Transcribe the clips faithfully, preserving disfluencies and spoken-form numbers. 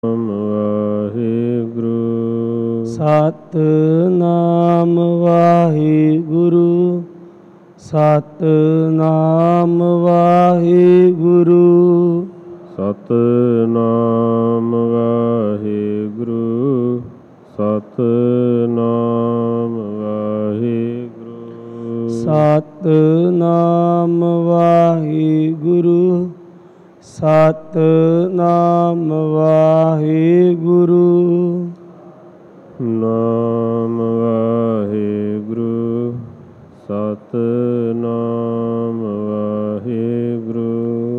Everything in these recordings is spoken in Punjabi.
ਵਾਹਿਗੁਰੂ ਸਤਿਨਾਮ ਵਾਹਿਗੁਰੂ ਸਤਿਨਾਮ ਵਾਹਿਗੁਰੂ ਸਤਿਨਾਮ ਵਾਹਿਗੁਰੂ ਸਤਿਨਾਮ ਵਾਹਿਗੁਰੂ ਸਤਿਨਾਮ ਵਾਹਿਗੁਰੂ ਸਤਿਨਾਮ ਵਾਹਿਗੁਰੂ ਨਾਮ ਵਾਹਿਗੁਰੂ ਸਤਿਨਾਮ ਵਾਹਿਗੁਰੂ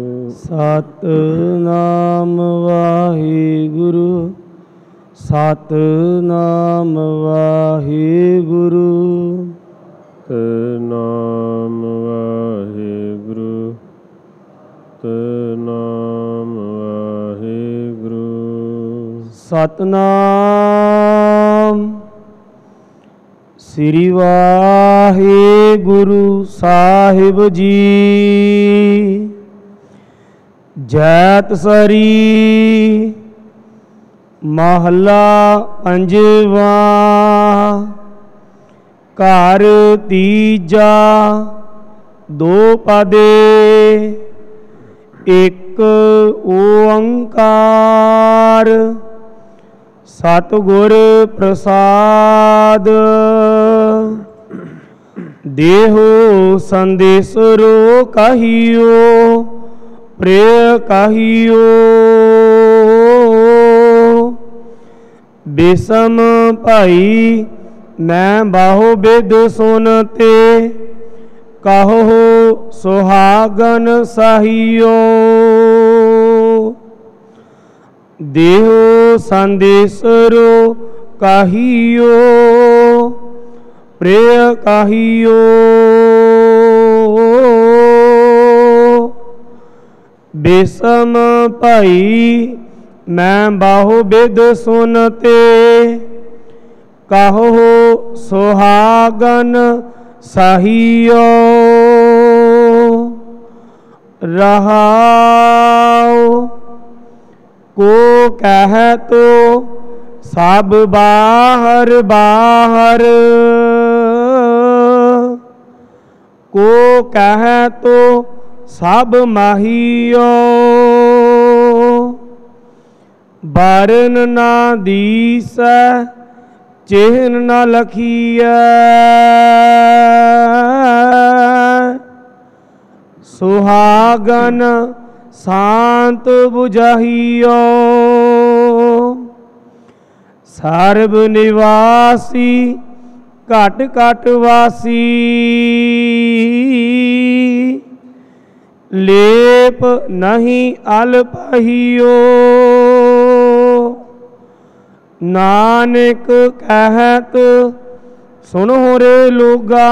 ਸਤਿਨਾਮ ਵਾਹਿਗੁਰੂ ਸਤਿਨਾਮ ਵਾਹਿਗੁਰੂ ਸਤਿਨਾਮ ਵਾਹਿਗੁਰੂ ਸਤਿਨਾਮ ਵਾਹਿਗੁਰੂ ਸਤਿਨਾਮ ਸ੍ਰੀ ਵਾਹਿਗੁਰੂ ਸਾਹਿਬ ਜੀ। ਜੈਤ ਸਰੀ ਮਹੱਲਾ ਪੰਜਵਾਂ। ਘਰ ਤੀਜਾ ਦੋ ਪਦੇ ਇੱਕ ਓੰਕਾਰ ਸਤਿਗੁਰ ਪ੍ਰਸਾਦ। ਦੇਹੋ ਸੰਦੇਸਰੋ ਕਹੀਓ ਪ੍ਰਿਯ ਕਹੀਓ। ਬਿਸਮ ਭਾਈ ਮੈਂ ਬਾਹੋ ਬਿਦ ਸੁਨਤੇ ਕਹੋ ਸੁਹਾਗਨ ਸਹੀਓ। ਦੇਹੋ ਸੰਦੇਸਰੋ ਕਹੀਓ ਪ੍ਰਿਯ ਕਹੀਓ। ਬਿਸਮ ਭਾਈ ਮੈਂ ਬਾਹੋ ਬਿਦ ਸੁਨਤੇ ਕਹੋ ਸੁਹਾਗਨ ਸਹੀਓ। ਰਹਾਉ ਕੋ ਕਹਿ ਤੋ ਸਭ ਬਾਹਰ ਬਾਹਰ ਕੋ ਕਹਿ ਤੋ ਸਭ ਮਾਹੀਓ। ਬਾਰਨ ਨਾ ਦੀਸੈ ਚਿਹਨ ਨਾ ਲਖੀਐ ਸੁਹਾਗਨ ਸ਼ਾਂਤ ਬੁਝਾਹੀਓ। ਸਰਬ ਨਿਵਾਸੀ ਘਟ ਘਟ ਵਾਸੀ ਲੇਪ ਨਹੀਂ ਅਲ ਪਾਹੀਓ। ਨਾਨਕ ਕਹਿਤ ਸੁਨੋ ਰੇ ਲੋਗਾ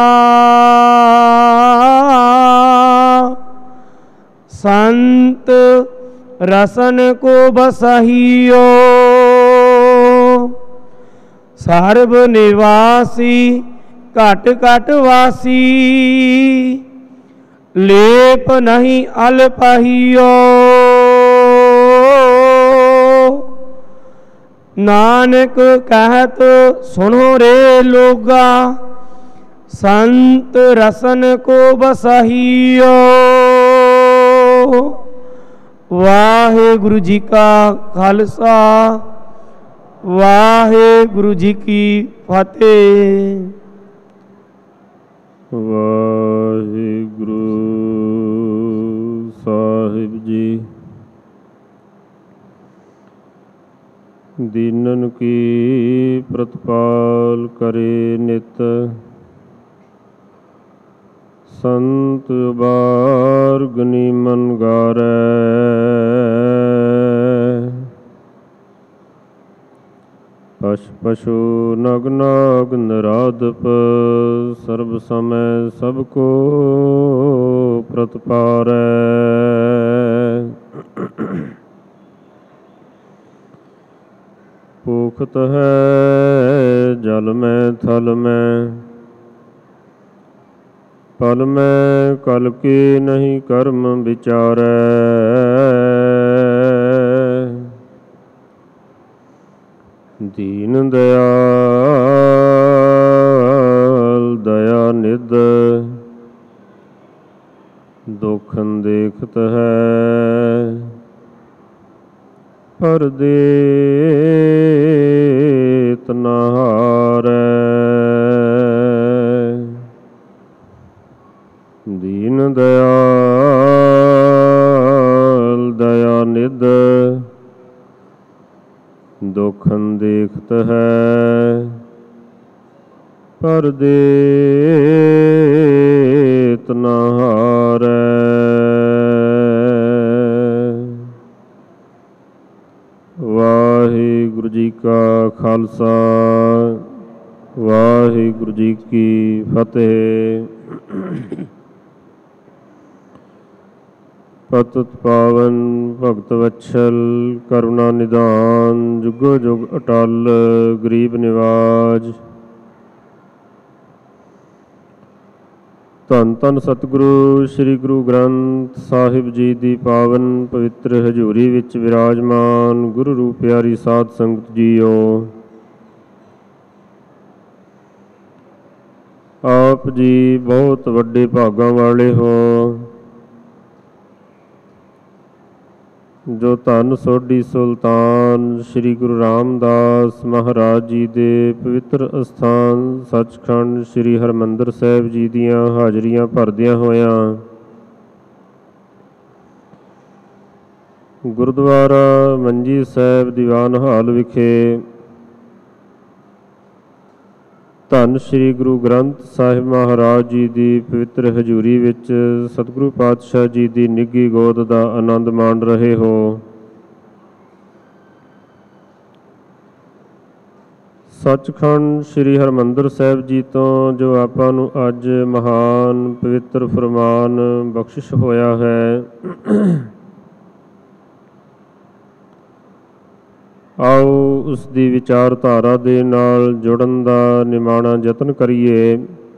ਸੰਤ ਰਸਨ ਕੋ ਬਸਾਹੀਓ। ਸਰਬ ਨਿਵਾਸੀ ਘਟ ਘਟ ਵਾਸੀ ਲੇਪ ਨਹੀਂ ਅਲ ਪਾਹੀਓ। ਨਾਨਕ ਕਹਿਤ ਸੁਨੋ ਰੇ ਲੋਗਾ ਸੰਤ ਰਸਨ ਕੋ ਬਸਾਹੀਓ। ਵਾਹਿਗੁਰੂ ਜੀ ਕਾ ਖਾਲਸਾ ਵਾਹਿਗੁਰੂ ਜੀ ਕੀ ਫਤਿਹ। ਵਾਹਿਗੁਰੂ ਸਾਹਿਬ ਜੀ। ਦੀਨਨ ਕੀ ਪ੍ਰਤਪਾਲ ਕਰੇ ਨਿਤ ਸੰਤ ਉਬਾਰ ਗਨੀਮਨ ਗਾਰੈ। ਪਸ਼ ਪਸ਼ੂ ਨਗ ਨਾਗ ਨਰਾਦਪ ਸਰਬ ਸਮੈ ਸਭ ਕੋ ਪ੍ਰਤਪਾਰੈ। ਭੂਖਤ ਹੈ ਜਲ ਮੈਂ ਥਲ ਮੈਂ ਪਲ ਮੈਂ ਕਲ ਕੀ ਨਹੀਂ ਕਰਮ ਵਿਚਾਰੈ। ਦੀਨ ਦਿਆਲ ਦਇਆ ਨਿਧ ਦੁਖਨ ਦੇਖਤ ਹੈ ਪਰਦੇਤ ਨ ਹਾਰੈ। ਦੀਨ ਦਿਆਲ ਦਇਆ ਨਿਧ ਦੁਖਨ ਦੇਖਤ ਹੈ ਪਰਦੇਤ ਨ ਹਾਰੈ। ਵਾਹਿਗੁਰੂ ਜੀ ਕਾ ਖਾਲਸਾ ਵਾਹਿਗੁਰੂ ਜੀ ਕੀ ਫਤਿਹ। ਪਤਿਤ ਪਾਵਨ ਭਗਤ ਵਤਸਲ ਕਰੁਣਾ ਨਿਧਾਨ ਜੁਗੋ ਜੁਗ ਅਟਲ ਗਰੀਬ ਨਿਵਾਜ। ਧੰਨ ਧੰਨ ਸਤਿਗੁਰੂ ਸ੍ਰੀ ਗੁਰੂ ਗ੍ਰੰਥ ਸਾਹਿਬ ਜੀ ਦੀ ਪਾਵਨ ਪਵਿੱਤਰ ਹਜ਼ੂਰੀ ਵਿੱਚ ਵਿਰਾਜਮਾਨ ਗੁਰੂ ਰੂਪ ਪਿਆਰੀ ਸਾਧ ਸੰਗਤ ਜੀਓ, ਆਪ ਜੀ ਬਹੁਤ ਵੱਡੇ ਭਾਗਾਂ ਵਾਲੇ ਹੋ ਜੋ ਧੰਨ ਸੋਢੀ ਸੁਲਤਾਨ ਸ੍ਰੀ ਗੁਰੂ ਰਾਮਦਾਸ ਮਹਾਰਾਜ ਜੀ ਦੇ ਪਵਿੱਤਰ ਅਸਥਾਨ ਸੱਚਖੰਡ ਸ੍ਰੀ ਹਰਿਮੰਦਰ ਸਾਹਿਬ ਜੀ ਦੀਆਂ ਹਾਜ਼ਰੀਆਂ ਭਰਦਿਆਂ ਹੋਇਆਂ ਗੁਰਦੁਆਰਾ ਮੰਜੀ ਸਾਹਿਬ ਦੀਵਾਨ ਹਾਲ ਵਿਖੇ ਧੰਨ ਸ੍ਰੀ ਗੁਰੂ ਗ੍ਰੰਥ ਸਾਹਿਬ ਮਹਾਰਾਜ ਜੀ ਦੀ ਪਵਿੱਤਰ ਹਜ਼ੂਰੀ ਵਿੱਚ ਸਤਿਗੁਰੂ ਪਾਤਸ਼ਾਹ ਜੀ ਦੀ ਨਿੱਘੀ ਗੋਦ ਦਾ ਆਨੰਦ ਮਾਣ ਰਹੇ ਹੋ। ਸੱਚਖੰਡ ਸ੍ਰੀ ਹਰਿਮੰਦਰ ਸਾਹਿਬ ਜੀ ਤੋਂ ਜੋ ਆਪਾਂ ਨੂੰ ਅੱਜ ਮਹਾਨ ਪਵਿੱਤਰ ਫਰਮਾਨ ਬਖਸ਼ਿਸ਼ ਹੋਇਆ ਹੈ, ਆਓ ਉਸ ਦੀ ਵਿਚਾਰਧਾਰਾ ਦੇ ਨਾਲ ਜੁੜਨ ਦਾ ਨਿਮਾਣਾ ਯਤਨ ਕਰੀਏ।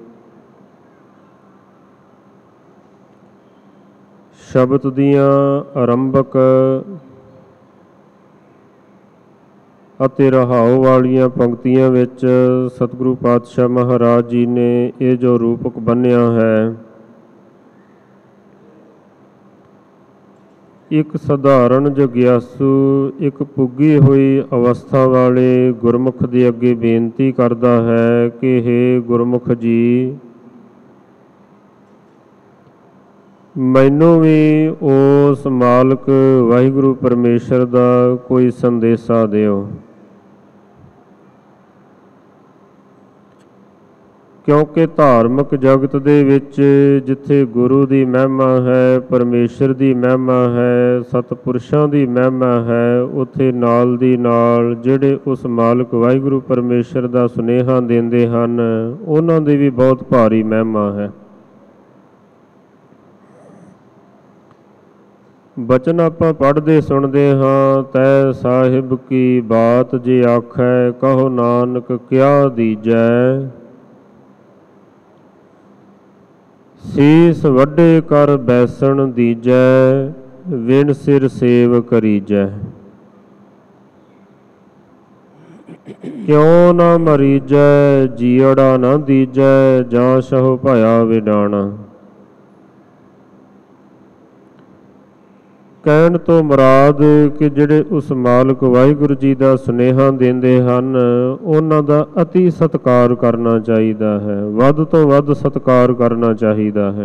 ਸ਼ਬਦ ਦੀਆਂ ਆਰੰਭਕ ਅਤੇ ਰਹਾਉ ਵਾਲੀਆਂ ਪੰਕਤੀਆਂ ਵਿੱਚ ਸਤਿਗੁਰੂ ਪਾਤਸ਼ਾਹ ਮਹਾਰਾਜ ਜੀ ਨੇ ਇਹ ਜੋ ਰੂਪਕ ਬੰਨ੍ਹਿਆ ਹੈ, ਇੱਕ ਸਧਾਰਨ ਜਗਿਆਸੂ ਇੱਕ ਪੁੱਗੀ ਹੋਈ ਅਵਸਥਾ ਵਾਲੇ ਗੁਰਮੁਖ ਦੇ ਅੱਗੇ ਬੇਨਤੀ ਕਰਦਾ ਹੈ ਕਿ ਹੇ ਗੁਰਮੁਖ ਜੀ, ਮੈਨੂੰ ਵੀ ਉਸ ਮਾਲਕ ਵਾਹਿਗੁਰੂ ਪਰਮੇਸ਼ਰ ਦਾ ਕੋਈ ਸੰਦੇਸ਼ਾ ਦਿਓ, ਕਿਉਂਕਿ ਧਾਰਮਿਕ ਜਗਤ ਦੇ ਵਿੱਚ ਜਿੱਥੇ ਗੁਰੂ ਦੀ ਮਹਿਮਾ ਹੈ, ਪਰਮੇਸ਼ਰ ਦੀ ਮਹਿਮਾ ਹੈ, ਸਤਿਪੁਰਸ਼ਾਂ ਦੀ ਮਹਿਮਾ ਹੈ, ਉੱਥੇ ਨਾਲ ਦੀ ਨਾਲ ਜਿਹੜੇ ਉਸ ਮਾਲਕ ਵਾਹਿਗੁਰੂ ਪਰਮੇਸ਼ਰ ਦਾ ਸੁਨੇਹਾ ਦਿੰਦੇ ਹਨ, ਉਹਨਾਂ ਦੀ ਵੀ ਬਹੁਤ ਭਾਰੀ ਮਹਿਮਾ ਹੈ। ਬਚਨ ਆਪਾਂ ਪੜ੍ਹਦੇ ਸੁਣਦੇ ਹਾਂ, ਤੈ ਸਾਹਿਬ ਕੀ ਬਾਤ ਜੇ ਆਖੈ ਕਹੋ ਨਾਨਕ ਕਿਆ ਦੀਜੈ, ਸੀਸ ਵੱਡੇ ਕਰ ਬੈਸਣ ਦੀਜੈ ਵਿਣ ਸਿਰ ਸੇਵ ਕਰੀਜੈ, ਕਿਉ ਨਾ ਮਰੀਜੈ ਜੀਅੜਾ ਨਾ ਦੀਜੈ ਜਾਂ ਸਹੁ ਭਇਆ ਵਿਡਾਣਾ। ਕਹਿਣ ਤੋਂ ਮੁਰਾਦ ਕਿ ਜਿਹੜੇ ਉਸ ਮਾਲਕ ਵਾਹਿਗੁਰੂ ਜੀ ਦਾ ਸੁਨੇਹਾ ਦਿੰਦੇ ਹਨ, ਉਹਨਾਂ ਦਾ ਅਤੀ ਸਤਿਕਾਰ ਕਰਨਾ ਚਾਹੀਦਾ ਹੈ, ਵੱਧ ਤੋਂ ਵੱਧ ਸਤਿਕਾਰ ਕਰਨਾ ਚਾਹੀਦਾ ਹੈ,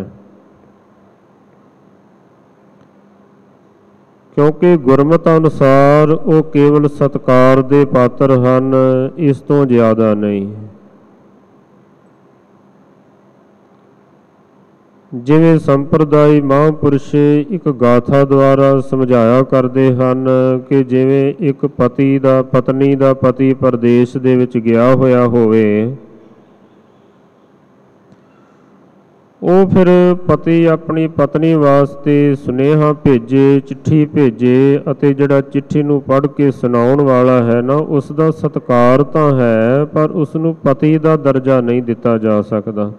ਕਿਉਂਕਿ ਗੁਰਮਤਿ ਅਨੁਸਾਰ ਉਹ ਕੇਵਲ ਸਤਿਕਾਰ ਦੇ ਪਾਤਰ ਹਨ, ਇਸ ਤੋਂ ਜ਼ਿਆਦਾ ਨਹੀਂ। ਜਿਵੇਂ ਸੰਪਰਦਾਇ ਮਹਾਂਪੁਰਸ਼ ਇੱਕ ਗਾਥਾ ਦੁਆਰਾ ਸਮਝਾਇਆ ਕਰਦੇ ਹਨ ਕਿ ਜਿਵੇਂ ਇੱਕ ਪਤੀ ਦਾ ਪਤਨੀ ਦਾ ਪਤੀ ਪਰਦੇਸ਼ ਦੇ ਵਿੱਚ ਗਿਆ ਹੋਇਆ ਹੋਵੇ, ਉਹ ਫਿਰ ਪਤੀ ਆਪਣੀ ਪਤਨੀ ਵਾਸਤੇ ਸੁਨੇਹਾ ਭੇਜੇ, ਚਿੱਠੀ ਭੇਜੇ, ਅਤੇ ਜਿਹੜਾ ਚਿੱਠੀ ਨੂੰ ਪੜ੍ਹ ਕੇ ਸੁਣਾਉਣ ਵਾਲਾ ਹੈ ਨਾ, ਉਸ ਦਾ ਸਤਿਕਾਰ ਤਾਂ ਹੈ, ਪਰ ਉਸ ਨੂੰ ਪਤੀ ਦਾ ਦਰਜਾ ਨਹੀਂ ਦਿੱਤਾ ਜਾ ਸਕਦਾ,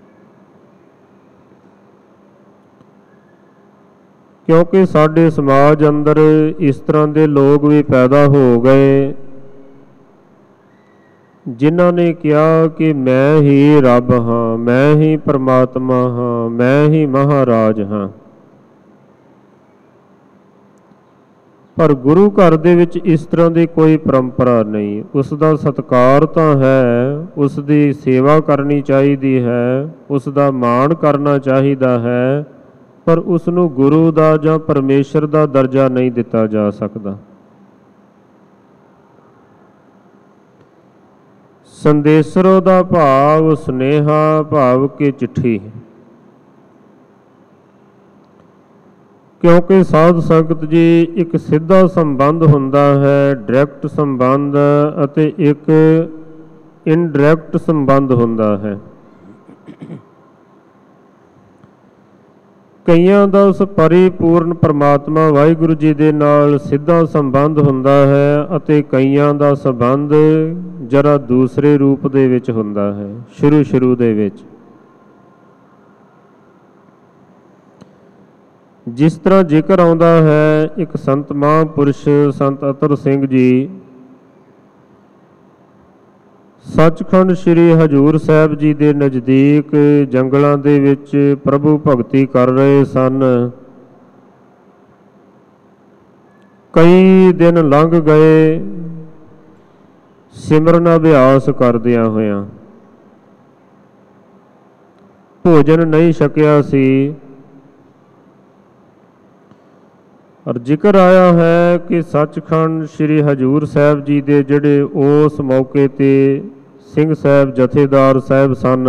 ਕਿਉਂਕਿ ਸਾਡੇ ਸਮਾਜ ਅੰਦਰ ਇਸ ਤਰ੍ਹਾਂ ਦੇ ਲੋਕ ਵੀ ਪੈਦਾ ਹੋ ਗਏ ਜਿਨ੍ਹਾਂ ਨੇ ਕਿਹਾ ਕਿ ਮੈਂ ਹੀ ਰੱਬ ਹਾਂ, ਮੈਂ ਹੀ ਪਰਮਾਤਮਾ ਹਾਂ, ਮੈਂ ਹੀ ਮਹਾਰਾਜ ਹਾਂ। ਪਰ ਗੁਰੂ ਘਰ ਦੇ ਵਿੱਚ ਇਸ ਤਰ੍ਹਾਂ ਦੀ ਕੋਈ ਪਰੰਪਰਾ ਨਹੀਂ। ਉਸ ਦਾ ਸਤਿਕਾਰ ਤਾਂ ਹੈ, ਉਸ ਦੀ ਸੇਵਾ ਕਰਨੀ ਚਾਹੀਦੀ ਹੈ, ਉਸ ਦਾ ਮਾਣ ਕਰਨਾ ਚਾਹੀਦਾ ਹੈ, ਪਰ ਉਸ ਨੂੰ ਗੁਰੂ ਦਾ ਜਾਂ ਪਰਮੇਸ਼ਰ ਦਾ ਦਰਜਾ ਨਹੀਂ ਦਿੱਤਾ ਜਾ ਸਕਦਾ। ਸੰਦੇਸਰੋ ਦਾ ਭਾਵ ਸੁਨੇਹਾ, ਭਾਵ ਕਿ ਚਿੱਠੀ। ਕਿਉਂਕਿ ਸਾਧ ਸੰਗਤ ਜੀ ਇੱਕ ਸਿੱਧਾ ਸੰਬੰਧ ਹੁੰਦਾ ਹੈ, ਡਾਇਰੈਕਟ ਸੰਬੰਧ, ਅਤੇ ਇੱਕ ਇਨਡਾਇਰੈਕਟ ਸੰਬੰਧ ਹੁੰਦਾ ਹੈ। ਕਈਆਂ ਦਾ ਉਸ ਪਰਿਪੂਰਨ ਪਰਮਾਤਮਾ ਵਾਹਿਗੁਰੂ ਜੀ ਦੇ ਨਾਲ ਸਿੱਧਾ ਸੰਬੰਧ ਹੁੰਦਾ ਹੈ, ਅਤੇ ਕਈਆਂ ਦਾ ਸੰਬੰਧ ਜਰਾ ਦੂਸਰੇ ਰੂਪ ਦੇ ਵਿੱਚ ਹੁੰਦਾ ਹੈ। ਸ਼ੁਰੂ ਸ਼ੁਰੂ ਦੇ ਵਿੱਚ ਜਿਸ ਤਰ੍ਹਾਂ ਜ਼ਿਕਰ ਆਉਂਦਾ ਹੈ, ਇੱਕ ਸੰਤ ਮਹਾਂਪੁਰਸ਼ ਸੰਤ ਅਤਰ ਸਿੰਘ ਜੀ ਸੱਚਖੰਡ ਸ੍ਰੀ ਹਜ਼ੂਰ ਸਾਹਿਬ ਜੀ ਦੇ ਨਜ਼ਦੀਕ ਜੰਗਲਾਂ ਦੇ ਵਿੱਚ ਪ੍ਰਭੂ ਭਗਤੀ ਕਰ ਰਹੇ ਸਨ। ਕਈ ਦਿਨ ਲੰਘ ਗਏ ਸਿਮਰਨ ਅਭਿਆਸ ਕਰਦਿਆਂ ਹੋਇਆਂ। ਭੋਜਨ ਨਹੀਂ ਛਕਿਆ ਸੀ। ਔਰ ਜ਼ਿਕਰ ਆਇਆ ਹੈ ਕਿ ਸੱਚਖੰਡ ਸ੍ਰੀ ਹਜ਼ੂਰ ਸਾਹਿਬ ਜੀ ਦੇ ਜਿਹੜੇ ਉਸ ਮੌਕੇ 'ਤੇ ਸਿੰਘ ਸਾਹਿਬ ਜਥੇਦਾਰ ਸਾਹਿਬ ਸਨ,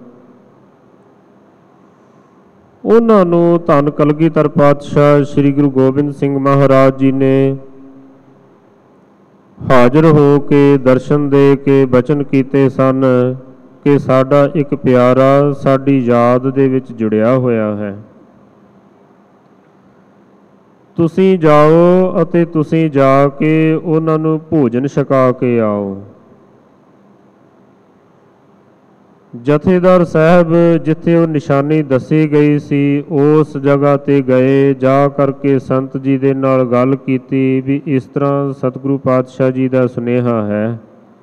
ਉਹਨਾਂ ਨੂੰ ਧੰਨ ਕਲਗੀਧਰ ਪਾਤਸ਼ਾਹ ਸ੍ਰੀ ਗੁਰੂ ਗੋਬਿੰਦ ਸਿੰਘ ਮਹਾਰਾਜ ਜੀ ਨੇ ਹਾਜ਼ਰ ਹੋ ਕੇ ਦਰਸ਼ਨ ਦੇ ਕੇ ਬਚਨ ਕੀਤੇ ਸਨ ਕਿ ਸਾਡਾ ਇੱਕ ਪਿਆਰਾ ਸਾਡੀ ਯਾਦ ਦੇ ਵਿੱਚ ਜੁੜਿਆ ਹੋਇਆ ਹੈ। ਤੁਸੀਂ ਜਾਓ ਅਤੇ ਤੁਸੀਂ ਜਾ ਕੇ ਉਹਨਾਂ ਨੂੰ ਭੋਜਨ ਛਕਾ ਕੇ ਆਓ। ਜਥੇਦਾਰ ਸਾਹਿਬ ਜਿੱਥੇ ਉਹ ਨਿਸ਼ਾਨੀ ਦੱਸੀ ਗਈ ਸੀ ਉਸ ਜਗ੍ਹਾ 'ਤੇ ਗਏ। ਜਾ ਕਰਕੇ ਸੰਤ ਜੀ ਦੇ ਨਾਲ ਗੱਲ ਕੀਤੀ ਵੀ ਇਸ ਤਰ੍ਹਾਂ ਸਤਿਗੁਰੂ ਪਾਤਸ਼ਾਹ ਜੀ ਦਾ ਸੁਨੇਹਾ ਹੈ।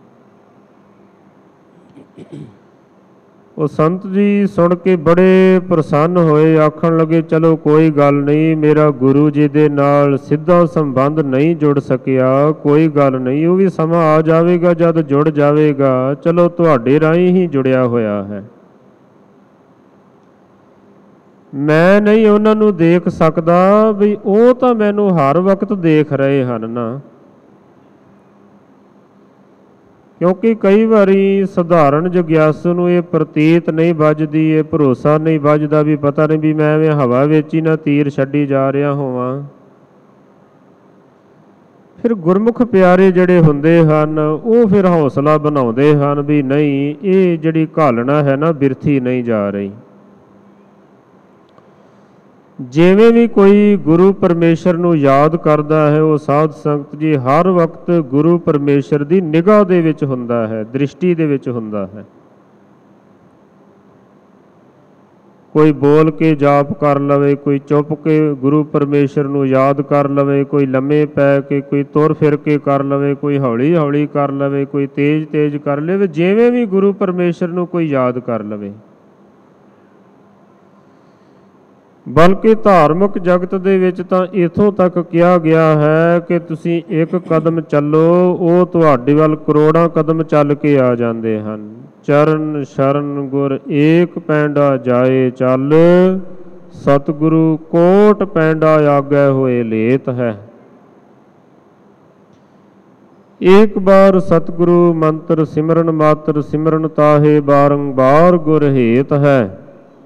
ਉਹ ਸੰਤ ਜੀ ਸੁਣ ਕੇ ਬੜੇ ਪ੍ਰਸੰਨ ਹੋਏ, ਆਖਣ ਲੱਗੇ ਚਲੋ ਕੋਈ ਗੱਲ ਨਹੀਂ, ਮੇਰਾ ਗੁਰੂ ਜੀ ਦੇ ਨਾਲ ਸਿੱਧਾ ਸੰਬੰਧ ਨਹੀਂ ਜੁੜ ਸਕਿਆ, ਕੋਈ ਗੱਲ ਨਹੀਂ, ਉਹ ਵੀ ਸਮਾਂ ਆ ਜਾਵੇਗਾ ਜਦ ਜੁੜ ਜਾਵੇਗਾ, ਚਲੋ ਤੁਹਾਡੇ ਰਾਹੀਂ ਹੀ ਜੁੜਿਆ ਹੋਇਆ ਹੈ। ਮੈਂ ਨਹੀਂ ਉਹਨਾਂ ਨੂੰ ਦੇਖ ਸਕਦਾ, ਵੀ ਉਹ ਤਾਂ ਮੈਨੂੰ ਹਰ ਵਕਤ ਦੇਖ ਰਹੇ ਹਨ ਨਾ। ਕਿਉਂਕਿ ਕਈ ਵਾਰੀ ਸਧਾਰਨ ਜਗਿਆਸੂ ਨੂੰ ਇਹ ਪ੍ਰਤੀਤ ਨਹੀਂ ਵੱਜਦੀ, ਇਹ ਭਰੋਸਾ ਨਹੀਂ ਵੱਜਦਾ ਵੀ ਪਤਾ ਨਹੀਂ ਵੀ ਮੈਂ ਐਵੇਂ ਹਵਾ ਵਿੱਚ ਹੀ ਨਾ ਤੀਰ ਛੱਡੀ ਜਾ ਰਿਹਾ ਹੋਵਾਂ। ਫਿਰ ਗੁਰਮੁਖ ਪਿਆਰੇ ਜਿਹੜੇ ਹੁੰਦੇ ਹਨ ਉਹ ਫਿਰ ਹੌਸਲਾ ਬਣਾਉਂਦੇ ਹਨ ਵੀ ਨਹੀਂ, ਇਹ ਜਿਹੜੀ ਘਾਲਣਾ ਹੈ ਨਾ ਬਿਰਥੀ ਨਹੀਂ ਜਾ ਰਹੀ। ਜਿਵੇਂ ਵੀ ਕੋਈ ਗੁਰੂ ਪਰਮੇਸ਼ਰ ਨੂੰ ਯਾਦ ਕਰਦਾ ਹੈ, ਉਹ ਸਾਧ ਸੰਗਤ ਜੀ ਹਰ ਵਕਤ ਗੁਰੂ ਪਰਮੇਸ਼ਰ ਦੀ ਨਿਗਾਹ ਦੇ ਵਿੱਚ ਹੁੰਦਾ ਹੈ, ਦ੍ਰਿਸ਼ਟੀ ਦੇ ਵਿੱਚ ਹੁੰਦਾ ਹੈ। ਕੋਈ ਬੋਲ ਕੇ ਜਾਪ ਕਰ ਲਵੇ, ਕੋਈ ਚੁੱਪ ਕੇ ਗੁਰੂ ਪਰਮੇਸ਼ਰ ਨੂੰ ਯਾਦ ਕਰ ਲਵੇ, ਕੋਈ ਲੰਮੇ ਪੈ ਕੇ, ਕੋਈ ਤੁਰ ਫਿਰ ਕੇ ਕਰ ਲਵੇ, ਕੋਈ ਹੌਲੀ ਹੌਲੀ ਕਰ ਲਵੇ, ਕੋਈ ਤੇਜ਼ ਤੇਜ਼ ਕਰ ਲਵੇ, ਜਿਵੇਂ ਵੀ ਗੁਰੂ ਪਰਮੇਸ਼ਰ ਨੂੰ ਕੋਈ ਯਾਦ ਕਰ ਲਵੇ। ਬਲਕਿ ਧਾਰਮਿਕ ਜਗਤ ਦੇ ਵਿੱਚ ਤਾਂ ਇੱਥੋਂ ਤੱਕ ਕਿਹਾ ਗਿਆ ਹੈ ਕਿ ਤੁਸੀਂ ਇੱਕ ਕਦਮ ਚੱਲੋ, ਉਹ ਤੁਹਾਡੇ ਵੱਲ ਕਰੋੜਾਂ ਕਦਮ ਚੱਲ ਕੇ ਆ ਜਾਂਦੇ ਹਨ। ਚਰਨ ਸ਼ਰਨ ਗੁਰ ਏਕ ਪੈਂਡਾ ਜਾਏ ਚੱਲ, ਸਤਿਗੁਰੂ ਕੋਟ ਪੈਂਡਾ ਆਗੇ ਹੋਏ ਲੇਤ ਹੈ। ਏਕ ਬਾਰ ਸਤਿਗੁਰੂ ਮੰਤਰ ਸਿਮਰਨ ਮਾਤਰ, ਸਿਮਰਨ ਤਾਹੇ ਬਾਰੰਬਾਰ ਗੁਰ ਹੇਤ ਹੈ।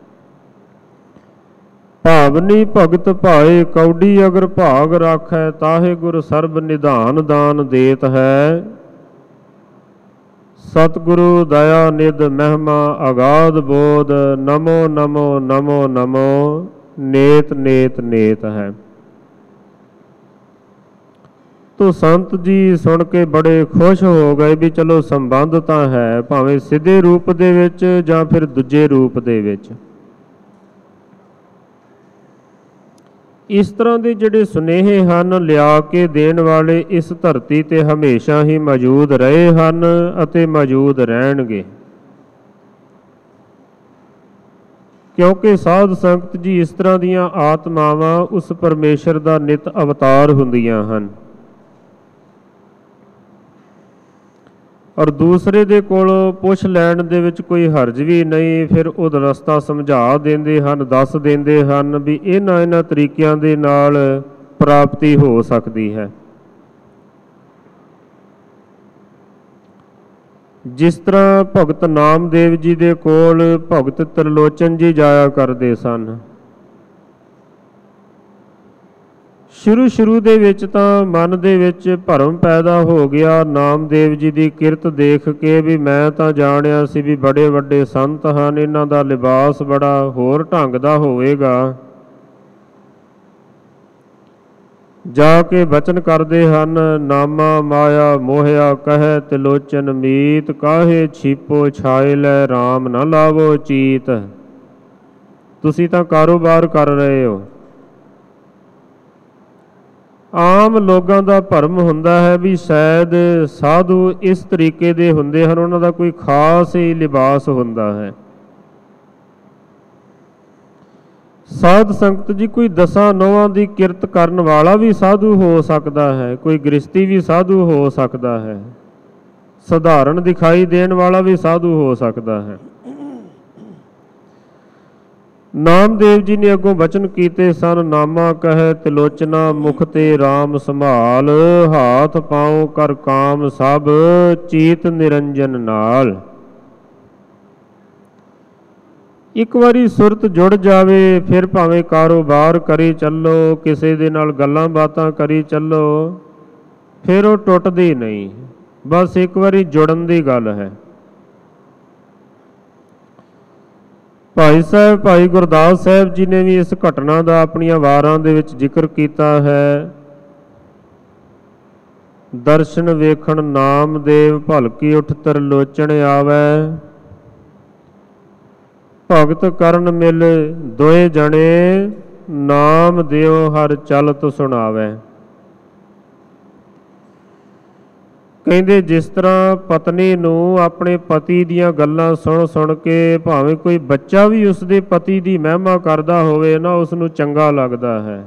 ਭਾਵਨੀ ਭਗਤ ਭਾਏ ਕੌਡੀ, ਅਗਰ ਭਾਗ ਰਾਖੈ ਤਾਹੇ ਗੁਰ ਸਰਬ ਨਿਧਾਨ ਦਾਨ ਦੇਤ ਹੈ। ਸਤਿਗੁਰੂ ਦਇਆ ਨਿਧ ਮਹਿਮਾ ਅਗਾਧ ਬੋਧ, ਨਮੋ ਨਮੋ ਨਮੋ ਨਮੋ ਨੇਤ ਨੇਤ ਨੇਤ ਹੈ। ਤੋ ਸੰਤ ਜੀ ਸੁਣ ਕੇ ਬੜੇ ਖੁਸ਼ ਹੋ ਗਏ ਵੀ ਚਲੋ ਸੰਬੰਧ ਤਾਂ ਹੈ, ਭਾਵੇਂ ਸਿੱਧੇ ਰੂਪ ਦੇ ਵਿੱਚ ਜਾਂ ਫਿਰ ਦੂਜੇ ਰੂਪ ਦੇ ਵਿੱਚ। ਇਸ ਤਰ੍ਹਾਂ ਦੇ ਜਿਹੜੇ ਸੁਨੇਹੇ ਹਨ ਲਿਆ ਕੇ ਦੇਣ ਵਾਲੇ ਇਸ ਧਰਤੀ ਤੇ ਹਮੇਸ਼ਾ ਹੀ ਮੌਜੂਦ ਰਹੇ ਹਨ ਅਤੇ ਮੌਜੂਦ ਰਹਿਣਗੇ, ਕਿਉਂਕਿ ਸਾਧ ਸੰਗਤ ਜੀ ਇਸ ਤਰ੍ਹਾਂ ਦੀਆਂ ਆਤਮਾਵਾਂ ਉਸ ਪਰਮੇਸ਼ਰ ਦਾ ਨਿਤ ਅਵਤਾਰ ਹੁੰਦੀਆਂ ਹਨ। ਔਰ ਦੂਸਰੇ ਦੇ ਕੋਲ ਪੁੱਛ ਲੈਣ ਦੇ ਵਿੱਚ ਕੋਈ ਹਰਜ ਵੀ ਨਹੀਂ, ਫਿਰ ਉਹ ਰਸਤਾ ਸਮਝਾ ਦਿੰਦੇ ਹਨ, ਦੱਸ ਦਿੰਦੇ ਹਨ ਵੀ ਇਹਨਾਂ ਇਹਨਾਂ ਤਰੀਕਿਆਂ ਦੇ ਨਾਲ ਪ੍ਰਾਪਤੀ ਹੋ ਸਕਦੀ ਹੈ। ਜਿਸ ਤਰ੍ਹਾਂ ਭਗਤ ਨਾਮਦੇਵ ਜੀ ਦੇ ਕੋਲ ਭਗਤ ਤ੍ਰਿਲੋਚਨ ਜੀ ਜਾਇਆ ਕਰਦੇ ਸਨ। ਸ਼ੁਰੂ ਸ਼ੁਰੂ ਦੇ ਵਿੱਚ ਤਾਂ ਮਨ ਦੇ ਵਿੱਚ ਭਰਮ ਪੈਦਾ ਹੋ ਗਿਆ ਨਾਮਦੇਵ ਜੀ ਦੀ ਕਿਰਤ ਦੇਖ ਕੇ ਵੀ ਮੈਂ ਤਾਂ ਜਾਣਿਆ ਸੀ ਵੀ ਬੜੇ ਵੱਡੇ ਸੰਤ ਹਨ, ਇਹਨਾਂ ਦਾ ਲਿਬਾਸ ਬੜਾ ਹੋਰ ਢੰਗ ਦਾ ਹੋਵੇਗਾ। ਜਾ ਕੇ ਬਚਨ ਕਰਦੇ ਹਨ, ਨਾਮਾ ਮਾਇਆ ਮੋਹਿਆ ਕਹਿ ਤਿਲੋਚਨ ਮੀਤ, ਕਾਹੇ ਛੀਪੋ ਛਾਏ ਲੈ ਰਾਮ ਨਾ ਲਾਵੋ ਚੀਤ। ਤੁਸੀਂ ਤਾਂ ਕਾਰੋਬਾਰ ਕਰ ਰਹੇ ਹੋ। ਆਮ ਲੋਕਾਂ ਦਾ ਭਰਮ ਹੁੰਦਾ ਹੈ ਵੀ ਸ਼ਾਇਦ ਸਾਧੂ ਇਸ ਤਰੀਕੇ ਦੇ ਹੁੰਦੇ ਹਨ, ਉਹਨਾਂ ਦਾ ਕੋਈ ਖਾਸ ਹੀ ਲਿਬਾਸ ਹੁੰਦਾ ਹੈ। ਸਾਧ ਸੰਗਤ ਜੀ, ਕੋਈ ਦਸਾਂ ਨੌਹਾਂ ਦੀ ਕਿਰਤ ਕਰਨ ਵਾਲਾ ਵੀ ਸਾਧੂ ਹੋ ਸਕਦਾ ਹੈ, ਕੋਈ ਗ੍ਰਸਤੀ ਵੀ ਸਾਧੂ ਹੋ ਸਕਦਾ ਹੈ, ਸਧਾਰਨ ਦਿਖਾਈ ਦੇਣ ਵਾਲਾ ਵੀ ਸਾਧੂ ਹੋ ਸਕਦਾ ਹੈ। ਨਾਮਦੇਵ ਜੀ ਨੇ ਅੱਗੋਂ ਬਚਨ ਕੀਤੇ ਸਨ, ਨਾਮਾ ਕਹਿ ਤਿਲੋਚਨਾ ਮੁਖ ਤੇ RAM ਸੰਭਾਲ, ਹਾਥ ਪਾਉ ਕਰ ਕਾਮ ਸਭ ਚੀਤ ਨਿਰੰਜਨ ਨਾਲ। ਇੱਕ ਵਾਰੀ ਸੁਰਤ ਜੁੜ ਜਾਵੇ ਫਿਰ ਭਾਵੇਂ ਕਾਰੋਬਾਰ ਕਰੀ ਚੱਲੋ, ਕਿਸੇ ਦੇ ਨਾਲ ਗੱਲਾਂ ਬਾਤਾਂ ਕਰੀ ਚੱਲੋ, ਫਿਰ ਉਹ ਟੁੱਟਦੀ ਨਹੀਂ। ਬਸ ਇੱਕ ਵਾਰੀ ਜੁੜਨ ਦੀ ਗੱਲ ਹੈ। ਭਾਈ ਸਾਹਿਬ ਭਾਈ ਗੁਰਦਾਸ ਸਾਹਿਬ ਜੀ ਨੇ ਵੀ ਇਸ ਘਟਨਾ ਦਾ ਆਪਣੀਆਂ ਵਾਰਾਂ ਦੇ ਵਿੱਚ ਜ਼ਿਕਰ ਕੀਤਾ ਹੈ। ਦਰਸ਼ਨ ਵੇਖਣ ਨਾਮਦੇਵ ਭਲਕੀ ਉਠ ਤ੍ਰਿਲੋਚਨ ਆਵੈ, ਭਗਤ ਕਰਨ ਮਿਲ ਦੋਏ ਜਣੇ, ਨਾਮ ਦਿਓ ਹਰ ਚਲਤ ਸੁਣਾਵੈ। ਕਹਿੰਦੇ ਜਿਸ ਤਰ੍ਹਾਂ ਪਤਨੀ ਨੂੰ ਆਪਣੇ ਪਤੀ ਦੀਆਂ ਗੱਲਾਂ ਸੁਣ ਸੁਣ ਕੇ ਭਾਵੇਂ ਕੋਈ ਬੱਚਾ ਵੀ ਉਸ ਦੇ ਪਤੀ ਦੀ ਮਹਿਮਾ ਕਰਦਾ ਹੋਵੇ ਨਾ, ਉਸ ਨੂੰ ਚੰਗਾ ਲੱਗਦਾ ਹੈ।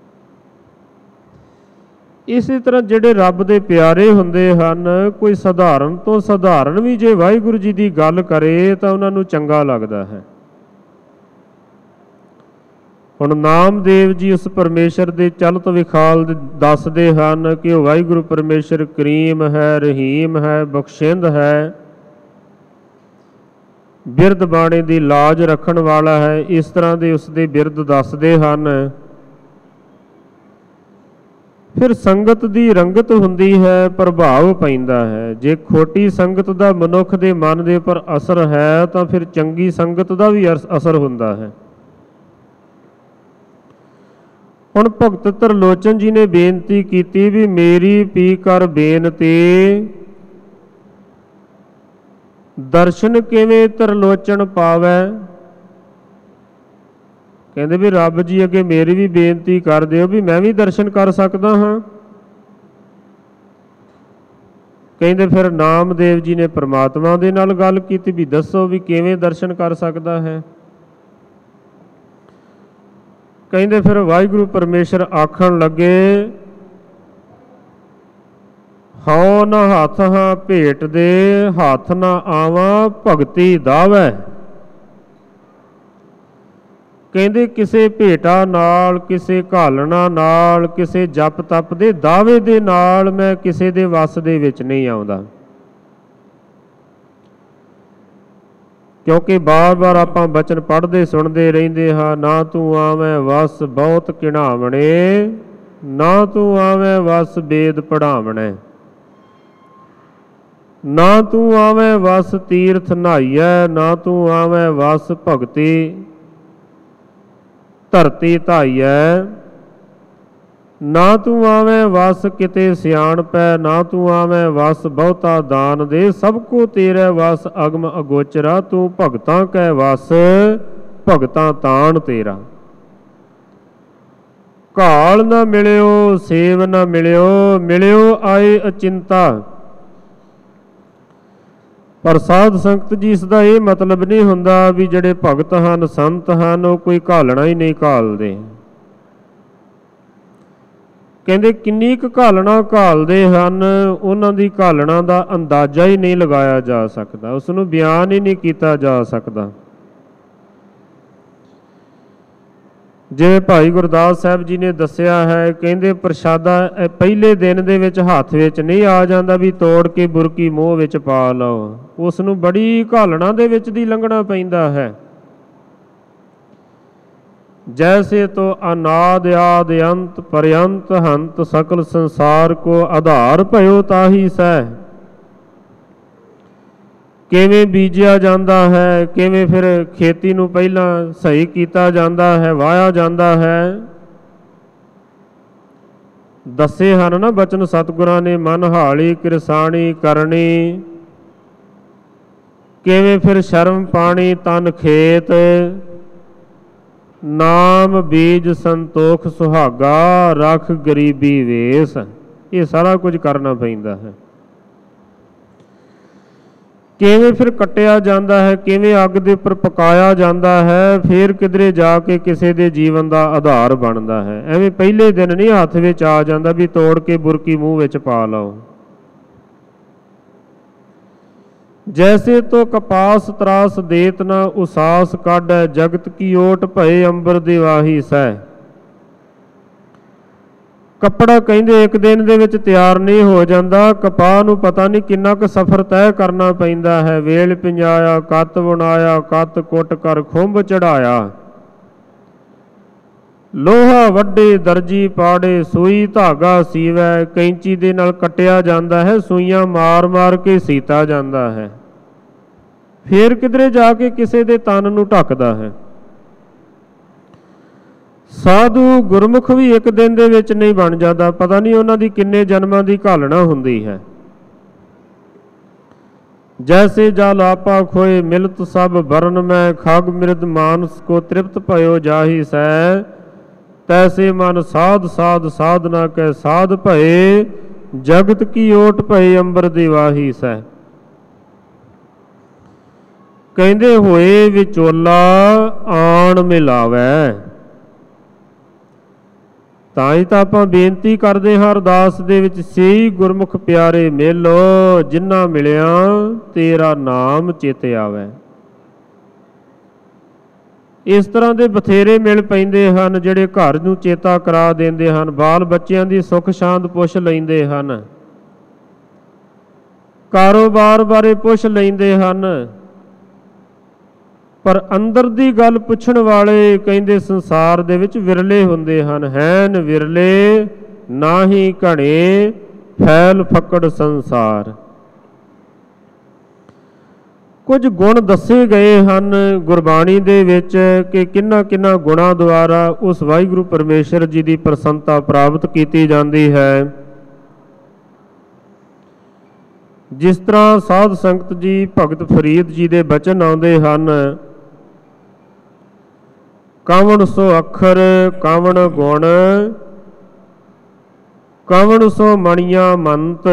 ਇਸੇ ਤਰ੍ਹਾਂ ਜਿਹੜੇ ਰੱਬ ਦੇ ਪਿਆਰੇ ਹੁੰਦੇ ਹਨ, ਕੋਈ ਸਧਾਰਨ ਤੋਂ ਸਧਾਰਨ ਵੀ ਜੇ ਵਾਹਿਗੁਰੂ ਜੀ ਦੀ ਗੱਲ ਕਰੇ ਤਾਂ ਉਹਨਾਂ ਨੂੰ ਚੰਗਾ ਲੱਗਦਾ ਹੈ। ਹੁਣ ਨਾਮਦੇਵ ਜੀ ਉਸ ਪਰਮੇਸ਼ਰ ਦੇ ਚਲਤ ਵਿਖਾਲ ਦੱਸਦੇ ਹਨ ਕਿ ਉਹ ਵਾਹਿਗੁਰੂ ਪਰਮੇਸ਼ਰ ਕਰੀਮ ਹੈ, ਰਹੀਮ ਹੈ, ਬਖਸ਼ਿੰਦ ਹੈ, ਬਿਰਧ ਬਾਣੇ ਦੀ ਲਾਜ ਰੱਖਣ ਵਾਲਾ ਹੈ। ਇਸ ਤਰ੍ਹਾਂ ਦੇ ਉਸ ਦੇ ਬਿਰਧ ਦੱਸਦੇ ਹਨ। ਫਿਰ ਸੰਗਤ ਦੀ ਰੰਗਤ ਹੁੰਦੀ ਹੈ, ਪ੍ਰਭਾਵ ਪੈਂਦਾ ਹੈ। ਜੇ ਖੋਟੀ ਸੰਗਤ ਦਾ ਮਨੁੱਖ ਦੇ ਮਨ ਦੇ ਉੱਪਰ ਅਸਰ ਹੈ ਤਾਂ ਫਿਰ ਚੰਗੀ ਸੰਗਤ ਦਾ ਵੀ ਅਸਰ ਹੁੰਦਾ ਹੈ। ਹੁਣ ਭਗਤ ਤ੍ਰਿਲੋਚਨ ਜੀ ਨੇ ਬੇਨਤੀ ਕੀਤੀ ਵੀ ਮੇਰੀ ਪੀ ਕਰ ਬੇਨਤੀ, ਦਰਸ਼ਨ ਕਿਵੇਂ ਤ੍ਰਿਲੋਚਨ ਪਾਵੈ। ਕਹਿੰਦੇ ਵੀ ਰੱਬ ਜੀ ਅੱਗੇ ਮੇਰੀ ਵੀ ਬੇਨਤੀ ਕਰ ਦਿਓ ਵੀ ਮੈਂ ਵੀ ਦਰਸ਼ਨ ਕਰ ਸਕਦਾ ਹਾਂ। ਕਹਿੰਦੇ ਫਿਰ ਨਾਮਦੇਵ ਜੀ ਨੇ ਪ੍ਰਮਾਤਮਾ ਦੇ ਨਾਲ ਗੱਲ ਕੀਤੀ ਵੀ ਦੱਸੋ ਵੀ ਕਿਵੇਂ ਦਰਸ਼ਨ ਕਰ ਸਕਦਾ ਹੈ। ਕਹਿੰਦੇ ਫਿਰ ਵਾਹਿਗੁਰੂ ਪਰਮੇਸ਼ਰ ਆਖਣ ਲੱਗੇ, ਹਉ ਨਾ ਹੱਥ ਹਾਂ ਭੇਟ ਦੇ, ਹੱਥ ਨਾ ਆਵਾਂ ਭਗਤੀ ਦਾਵੈ। ਕਹਿੰਦੇ ਕਿਸੇ ਭੇਟਾ ਨਾਲ, ਕਿਸੇ ਘਾਲਣਾ ਨਾਲ, ਕਿਸੇ ਜਪ ਤਪ ਦੇ ਦਾਅਵੇ ਦੇ ਨਾਲ ਮੈਂ ਕਿਸੇ ਦੇ ਵੱਸ ਦੇ ਵਿੱਚ ਨਹੀਂ ਆਉਂਦਾ। ਕਿਉਂਕਿ ਬਾਰ-ਬਾਰ ਆਪਾਂ ਬਚਨ ਪੜ੍ਹਦੇ ਸੁਣਦੇ ਰਹਿੰਦੇ ਹਾਂ, ਨਾ ਤੂੰ ਆਵੇਂ ਵਸ ਬਹੁਤ ਕਿਣਾਵਣੇ, ਨਾ ਤੂੰ ਆਵੇਂ ਵਸ ਵੇਦ ਪੜ੍ਹਾਵਣੇ, ਨਾ ਤੂੰ ਆਵੇਂ ਵਸ ਤੀਰਥ ਨਹਾਈਐ, ਨਾ ਤੂੰ ਆਵੇਂ ਵਸ ਭਗਤੀ ਧਰਤੀ ਧਾਈਐ, ਨਾ ਤੂੰ ਆਵੇਂ ਵਸ ਕਿਤੇ ਸਿਆਣਪੈ, ਨਾ ਤੂੰ ਆਵੇਂ ਵਸ ਬਹੁਤਾ ਦਾਨ ਦੇ, ਸਭ ਕੋ ਤੇਰੇ ਵਸ ਅਗਮ ਅਗੋਚਰਾ, ਤੂੰ ਭਗਤਾਂ ਕੈ ਵਸ ਭਗਤਾਂ ਤਾਣ ਤੇਰਾ। ਘਾਲ ਨਾ ਮਿਲਿਓ ਸੇਵ ਨਾ ਮਿਲਿਓ, ਮਿਲਿਓ ਆਏ ਅਚਿੰਤਾ। ਪਰ ਸਾਧ ਸੰਗਤ ਜੀ ਇਸ ਦਾ ਇਹ ਮਤਲਬ ਨਹੀਂ ਹੁੰਦਾ ਵੀ ਜਿਹੜੇ ਭਗਤ ਹਨ, ਸੰਤ ਹਨ, ਉਹ ਕੋਈ ਘਾਲਣਾ ਹੀ ਨਹੀਂ ਘਾਲਦੇ। ਕਹਿੰਦੇ ਕਿੰਨੀ ਕੁ ਘਾਲਣਾ ਘਾਲਦੇ ਹਨ, ਉਹਨਾਂ ਦੀ ਘਾਲਣਾ ਦਾ ਅੰਦਾਜ਼ਾ ਹੀ ਨਹੀਂ ਲਗਾਇਆ ਜਾ ਸਕਦਾ, ਉਸ ਨੂੰ ਬਿਆਨ ਹੀ ਨਹੀਂ ਕੀਤਾ ਜਾ ਸਕਦਾ। ਜਿਵੇਂ ਭਾਈ ਗੁਰਦਾਸ ਸਾਹਿਬ ਜੀ ਨੇ ਦੱਸਿਆ ਹੈ, ਕਹਿੰਦੇ ਪ੍ਰਸ਼ਾਦਾ ਪਹਿਲੇ ਦਿਨ ਦੇ ਵਿੱਚ ਹੱਥ ਵਿੱਚ ਨਹੀਂ ਆ ਜਾਂਦਾ ਵੀ ਤੋੜ ਕੇ ਬੁਰਕੀ ਮੂੰਹ ਵਿੱਚ ਪਾ ਲਓ, ਉਸ ਨੂੰ ਬੜੀ ਘਾਲਣਾ ਦੇ ਵਿੱਚ ਦੀ ਲੰਘਣਾ ਪੈਂਦਾ ਹੈ। ਜੈਸੇ ਤੋ ਅਨਾਦ ਆਦ ਅੰਤ ਪਰਯੰਤ ਹੰਤ ਸਕਲ ਸੰਸਾਰ ਕੋ ਆਧਾਰ ਭਇਓ ਤਾਹੀ ਸਹਿ। ਕਿਵੇਂ ਬੀਜਿਆ ਜਾਂਦਾ ਹੈ, ਕਿਵੇਂ ਫਿਰ ਖੇਤੀ ਨੂੰ ਪਹਿਲਾਂ ਸਹੀ ਕੀਤਾ ਜਾਂਦਾ ਹੈ, ਵਾਹਿਆ ਜਾਂਦਾ ਹੈ। ਦੱਸੇ ਹਨ ਨਾ ਬਚਨ ਸਤਿਗੁਰਾਂ ਨੇ, ਮਨ ਹਾਲੀ ਕਿਰਸਾਣੀ ਕਰਨੀ, ਕਿਵੇਂ ਫਿਰ ਸ਼ਰਮ ਪਾਣੀ ਤਨ ਖੇਤ, ਨਾਮ ਬੀਜ ਸੰਤੋਖ ਸੁਹਾਗਾ, ਰੱਖ ਗਰੀਬੀ ਵੇਸ। ਇਹ ਸਾਰਾ ਕੁਝ ਕਰਨਾ ਪੈਂਦਾ ਹੈ। ਕਿਵੇਂ ਫਿਰ ਕੱਟਿਆ ਜਾਂਦਾ ਹੈ, ਕਿਵੇਂ ਅੱਗ ਦੇ ਉੱਪਰ ਪਕਾਇਆ ਜਾਂਦਾ ਹੈ, ਫਿਰ ਕਿਧਰੇ ਜਾ ਕੇ ਕਿਸੇ ਦੇ ਜੀਵਨ ਦਾ ਆਧਾਰ ਬਣਦਾ ਹੈ। ਐਵੇਂ ਪਹਿਲੇ ਦਿਨ ਨਹੀਂ ਹੱਥ ਵਿੱਚ ਆ ਜਾਂਦਾ ਵੀ ਤੋੜ ਕੇ ਬੁਰਕੀ ਮੂੰਹ ਵਿੱਚ ਪਾ ਲਓ। ਜੈਸੇ ਤੋ ਕਪਾਸ ਤਰਾਸ ਦੇਤ ਨਾ ਉਸਾਸ ਕਾਢੈ, ਜਗਤ ਕੀ ਓਟ ਭਏ ਅੰਬਰ ਦਿਵਾਹੀ ਸਹਿ। ਕੱਪੜਾ ਕਹਿੰਦੇ ਇੱਕ ਦਿਨ ਦੇ ਵਿੱਚ ਤਿਆਰ ਨਹੀਂ ਹੋ ਜਾਂਦਾ, ਕਪਾਹ ਨੂੰ ਪਤਾ ਨਹੀਂ ਕਿੰਨਾ ਕੁ ਸਫ਼ਰ ਤੈਅ ਕਰਨਾ ਪੈਂਦਾ ਹੈ। ਵੇਲ ਪਿੰਜਾਇਆ ਕੱਤ ਬੁਣਾਇਆ, ਕੱਤ ਕੁੱਟ ਕਰ ਖੁੰਭ ਚੜਾਇਆ, ਲੋਹਾ ਵੱਡੇ ਦਰਜੀ ਪਾੜੇ, ਸੂਈ ਧਾਗਾ ਸੀਵੈ। ਕੈਂਚੀ ਦੇ ਨਾਲ ਕੱਟਿਆ ਜਾਂਦਾ ਹੈ, ਸੂਈਆਂ ਮਾਰ ਮਾਰ ਕੇ ਸੀਤਾ ਜਾਂਦਾ ਹੈ, ਫਿਰ ਕਿਧਰੇ ਜਾ ਕੇ ਕਿਸੇ ਦੇ ਤਨ ਨੂੰ ਢੱਕਦਾ ਹੈ। ਸਾਧੂ ਗੁਰਮੁਖ ਵੀ ਇੱਕ ਦਿਨ ਦੇ ਵਿੱਚ ਨਹੀਂ ਬਣ ਜਾਂਦਾ, ਪਤਾ ਨਹੀਂ ਉਹਨਾਂ ਦੀ ਕਿੰਨੇ ਜਨਮਾਂ ਦੀ ਘਾਲਣਾ ਹੁੰਦੀ ਹੈ। ਜੈਸੇ ਜਲ ਆਪਾ ਖੋਏ ਮਿਲਤ ਸਭ ਬਰਨ ਮੈਂ, ਖਗ ਮਿਰਦ ਮਾਨਸ ਕੋ ਤ੍ਰਿਪਤ ਭਇਓ ਜਾਹੀ ਸਹਿ। ਤੈਸੇ ਮਨ ਸਾਧ ਸਾਧ ਸਾਧਨਾ ਕੈ ਸਾਧ ਭਏ, ਜਗਤ ਕੀ ਓਟ ਭਏ ਅੰਬਰ ਦਿਵਾਹੀ ਸਹਿ। ਕਹਿੰਦੇ ਹੋਏ ਵਿਚੋਲਾ ਆਣ ਮਿਲਾਵੈ। ਤਾਂ ਹੀ ਤਾਂ ਆਪਾਂ ਬੇਨਤੀ ਕਰਦੇ ਹਾਂ ਅਰਦਾਸ ਦੇ ਵਿੱਚ, ਸਹੀ ਗੁਰਮੁਖ ਪਿਆਰੇ ਮਿਲੋ, ਜਿਨ੍ਹਾਂ ਮਿਲਿਆ ਤੇਰਾ ਨਾਮ ਚਿਤ ਆਵੈ। ਇਸ ਤਰ੍ਹਾਂ ਦੇ ਬਥੇਰੇ ਮਿਲ ਪੈਂਦੇ ਹਨ ਜਿਹੜੇ ਘਰ ਨੂੰ ਚੇਤਾ ਕਰਾ ਦਿੰਦੇ ਹਨ, ਬਾਲ ਬੱਚਿਆਂ ਦੀ ਸੁੱਖ ਸ਼ਾਂਤ ਪੁੱਛ ਲੈਂਦੇ ਹਨ, ਕਾਰੋਬਾਰ ਬਾਰੇ ਪੁੱਛ ਲੈਂਦੇ ਹਨ। ਪਰ ਅੰਦਰ ਦੀ ਗੱਲ ਪੁੱਛਣ ਵਾਲੇ ਕਹਿੰਦੇ ਸੰਸਾਰ ਦੇ ਵਿੱਚ ਵਿਰਲੇ ਹੁੰਦੇ ਹਨ। ਹੈਨ ਵਿਰਲੇ ਨਾਹੀ ਘਣੇ, ਫੈਲ ਫੱਕੜ ਸੰਸਾਰ। ਕੁਝ ਗੁਣ ਦੱਸੇ ਗਏ ਹਨ ਗੁਰਬਾਣੀ ਦੇ ਵਿੱਚ ਕਿ ਕਿੰਨਾ ਕਿੰਨਾ ਗੁਣਾਂ ਦੁਆਰਾ ਉਸ ਵਾਹਿਗੁਰੂ ਪਰਮੇਸ਼ਰ ਜੀ ਦੀ ਪ੍ਰਸੰਨਤਾ ਪ੍ਰਾਪਤ ਕੀਤੀ ਜਾਂਦੀ ਹੈ। ਜਿਸ ਤਰ੍ਹਾਂ ਸਾਧ ਸੰਗਤ ਜੀ ਭਗਤ ਫਰੀਦ ਜੀ ਦੇ ਬਚਨ ਆਉਂਦੇ ਹਨ, ਕਵਣ ਸੋ ਅੱਖਰ ਕਵਣ ਗੁਣ, ਕਵਣ ਸੋ ਮਣੀਆਂ ਮੰਤ,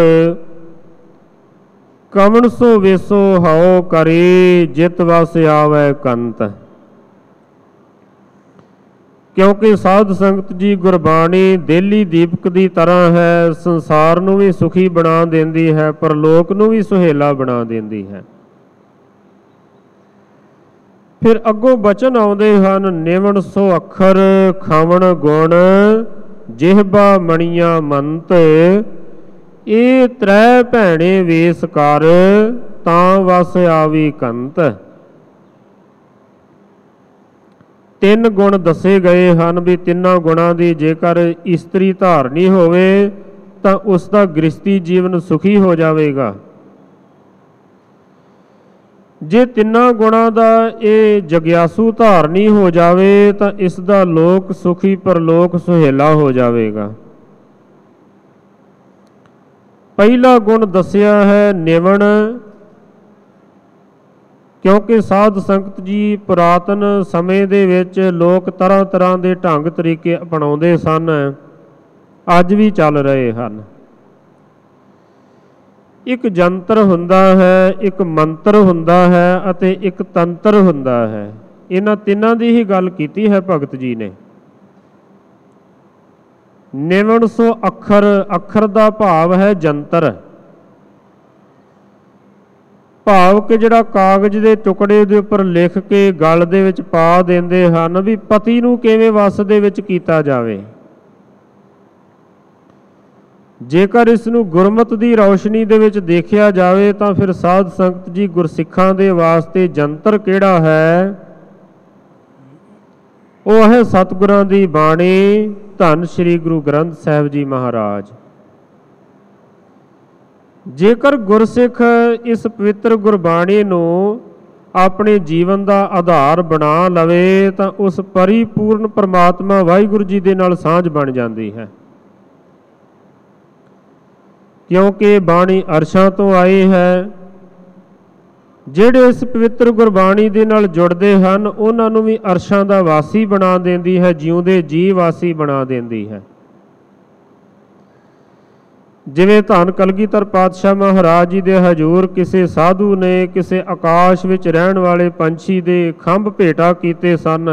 ਕਵਣ ਸੋ ਵੇਸੋ ਹਉ ਕਰੇ, ਜਿਤ ਵਸ ਆਵੈ ਕੰਤ। ਕਿਉਂਕਿ ਸਾਧ ਸੰਗਤ ਜੀ ਗੁਰਬਾਣੀ ਦੇਲੀ ਦੀਪਕ ਦੀ ਤਰ੍ਹਾਂ ਹੈ, ਸੰਸਾਰ ਨੂੰ ਵੀ ਸੁਖੀ ਬਣਾ ਦਿੰਦੀ ਹੈ, ਪਰਲੋਕ ਨੂੰ ਵੀ ਸੁਹੇਲਾ ਬਣਾ ਦਿੰਦੀ ਹੈ। ਫਿਰ ਅੱਗੋਂ ਬਚਨ ਆਉਂਦੇ ਹਨ, ਨਿਵਣ ਸੋ ਅੱਖਰ ਖਾਵਣ ਗੁਣ, ਜਿਹਬਾ ਮਣੀਆਂ ਮੰਤ, ਇਹ ਤ੍ਰੈ ਭੈਣੇ ਵੇਸ ਕਰ, ਤਾਂ ਵਸ ਆਵੀ ਕੰਤ। ਤਿੰਨ ਗੁਣ ਦੱਸੇ ਗਏ ਹਨ ਵੀ ਤਿੰਨਾਂ ਗੁਣਾਂ ਦੀ ਜੇਕਰ ਇਸਤਰੀ ਧਾਰਨੀ ਹੋਵੇ ਤਾਂ ਉਸ ਦਾ ਗ੍ਰਸਤੀ ਜੀਵਨ ਸੁਖੀ ਹੋ ਜਾਵੇਗਾ। ਜੇ ਤਿੰਨਾਂ ਗੁਣਾਂ ਦਾ ਇਹ ਜਗਿਆਸੂ ਧਾਰਨੀ ਹੋ ਜਾਵੇ ਤਾਂ ਇਸ ਦਾ ਲੋਕ ਸੁਖੀ ਪਰਲੋਕ ਸੁਹੇਲਾ ਹੋ ਜਾਵੇਗਾ। ਪਹਿਲਾ ਗੁਣ ਦੱਸਿਆ ਹੈ ਨਿਵਣ, ਕਿਉਂਕਿ ਸਾਧ ਸੰਗਤ ਜੀ ਪੁਰਾਤਨ ਸਮੇਂ ਦੇ ਵਿੱਚ ਲੋਕ ਤਰ੍ਹਾਂ ਤਰ੍ਹਾਂ ਦੇ ਢੰਗ ਤਰੀਕੇ ਅਪਣਾਉਂਦੇ ਸਨ, ਅੱਜ ਵੀ ਚੱਲ ਰਹੇ ਹਨ। ਇੱਕ ਜੰਤਰ ਹੁੰਦਾ ਹੈ, ਇੱਕ ਮੰਤਰ ਹੁੰਦਾ ਹੈ ਅਤੇ ਇੱਕ ਤੰਤਰ ਹੁੰਦਾ ਹੈ। ਇਹਨਾਂ ਤਿੰਨਾਂ ਦੀ ਹੀ ਗੱਲ ਕੀਤੀ ਹੈ ਭਗਤ ਜੀ ਨੇ। ਨਿਵਣ ਸੋ ਅੱਖਰ, ਅੱਖਰ ਦਾ ਭਾਵ ਹੈ ਜੰਤਰ, ਭਾਵ ਕਿ ਜਿਹੜਾ ਕਾਗਜ਼ ਦੇ ਟੁਕੜੇ ਦੇ ਉੱਪਰ ਲਿਖ ਕੇ ਗਲ ਦੇ ਵਿੱਚ ਪਾ ਦਿੰਦੇ ਹਨ ਵੀ ਪਤੀ ਨੂੰ ਕਿਵੇਂ ਵਸ ਦੇ ਵਿੱਚ ਕੀਤਾ ਜਾਵੇ। ਜੇਕਰ ਇਸ ਨੂੰ ਗੁਰਮਤਿ ਦੀ ਰੌਸ਼ਨੀ ਦੇ ਵਿੱਚ ਦੇਖਿਆ ਜਾਵੇ ਤਾਂ ਫਿਰ ਸਾਧ ਸੰਗਤ ਜੀ ਗੁਰਸਿੱਖਾਂ ਦੇ ਵਾਸਤੇ ਜੰਤਰ ਕਿਹੜਾ ਹੈ, ਉਹ ਹੈ ਸਤਿਗੁਰਾਂ ਦੀ ਬਾਣੀ, ਧੰਨ ਸ਼੍ਰੀ ਗੁਰੂ ਗ੍ਰੰਥ ਸਾਹਿਬ ਜੀ ਮਹਾਰਾਜ। ਜੇਕਰ ਗੁਰਸਿੱਖ ਇਸ ਪਵਿੱਤਰ ਗੁਰਬਾਣੀ ਨੂੰ ਆਪਣੇ ਜੀਵਨ ਦਾ ਆਧਾਰ ਬਣਾ ਲਵੇ ਤਾਂ ਉਸ ਪਰਿਪੂਰਨ ਪਰਮਾਤਮਾ ਵਾਹਿਗੁਰੂ ਜੀ ਦੇ ਨਾਲ ਸਾਂਝ ਬਣ ਜਾਂਦੀ ਹੈ। ਕਿਉਂਕਿ ਬਾਣੀ ਅਰਸ਼ਾਂ ਤੋਂ ਆਈ ਹੈ। ਜਿਹੜੇ ਇਸ ਪਵਿੱਤਰ ਗੁਰਬਾਣੀ ਦੇ ਨਾਲ ਜੁੜਦੇ ਹਨ ਉਹਨਾਂ ਨੂੰ ਵੀ ਅਰਸ਼ਾਂ ਦਾ ਵਾਸੀ ਬਣਾ ਦਿੰਦੀ ਹੈ, ਜਿਉਂਦੇ ਜੀ ਵਾਸੀ ਬਣਾ ਦਿੰਦੀ ਹੈ। ਜਿਵੇਂ ਧੰਨ ਕਲਗੀਧਰ ਪਾਤਸ਼ਾਹ ਮਹਾਰਾਜ ਜੀ ਦੇ ਹਜ਼ੂਰ ਕਿਸੇ ਸਾਧੂ ਨੇ ਕਿਸੇ ਆਕਾਸ਼ ਵਿੱਚ ਰਹਿਣ ਵਾਲੇ ਪੰਛੀ ਦੇ ਖੰਭ ਭੇਟਾ ਕੀਤੇ ਸਨ।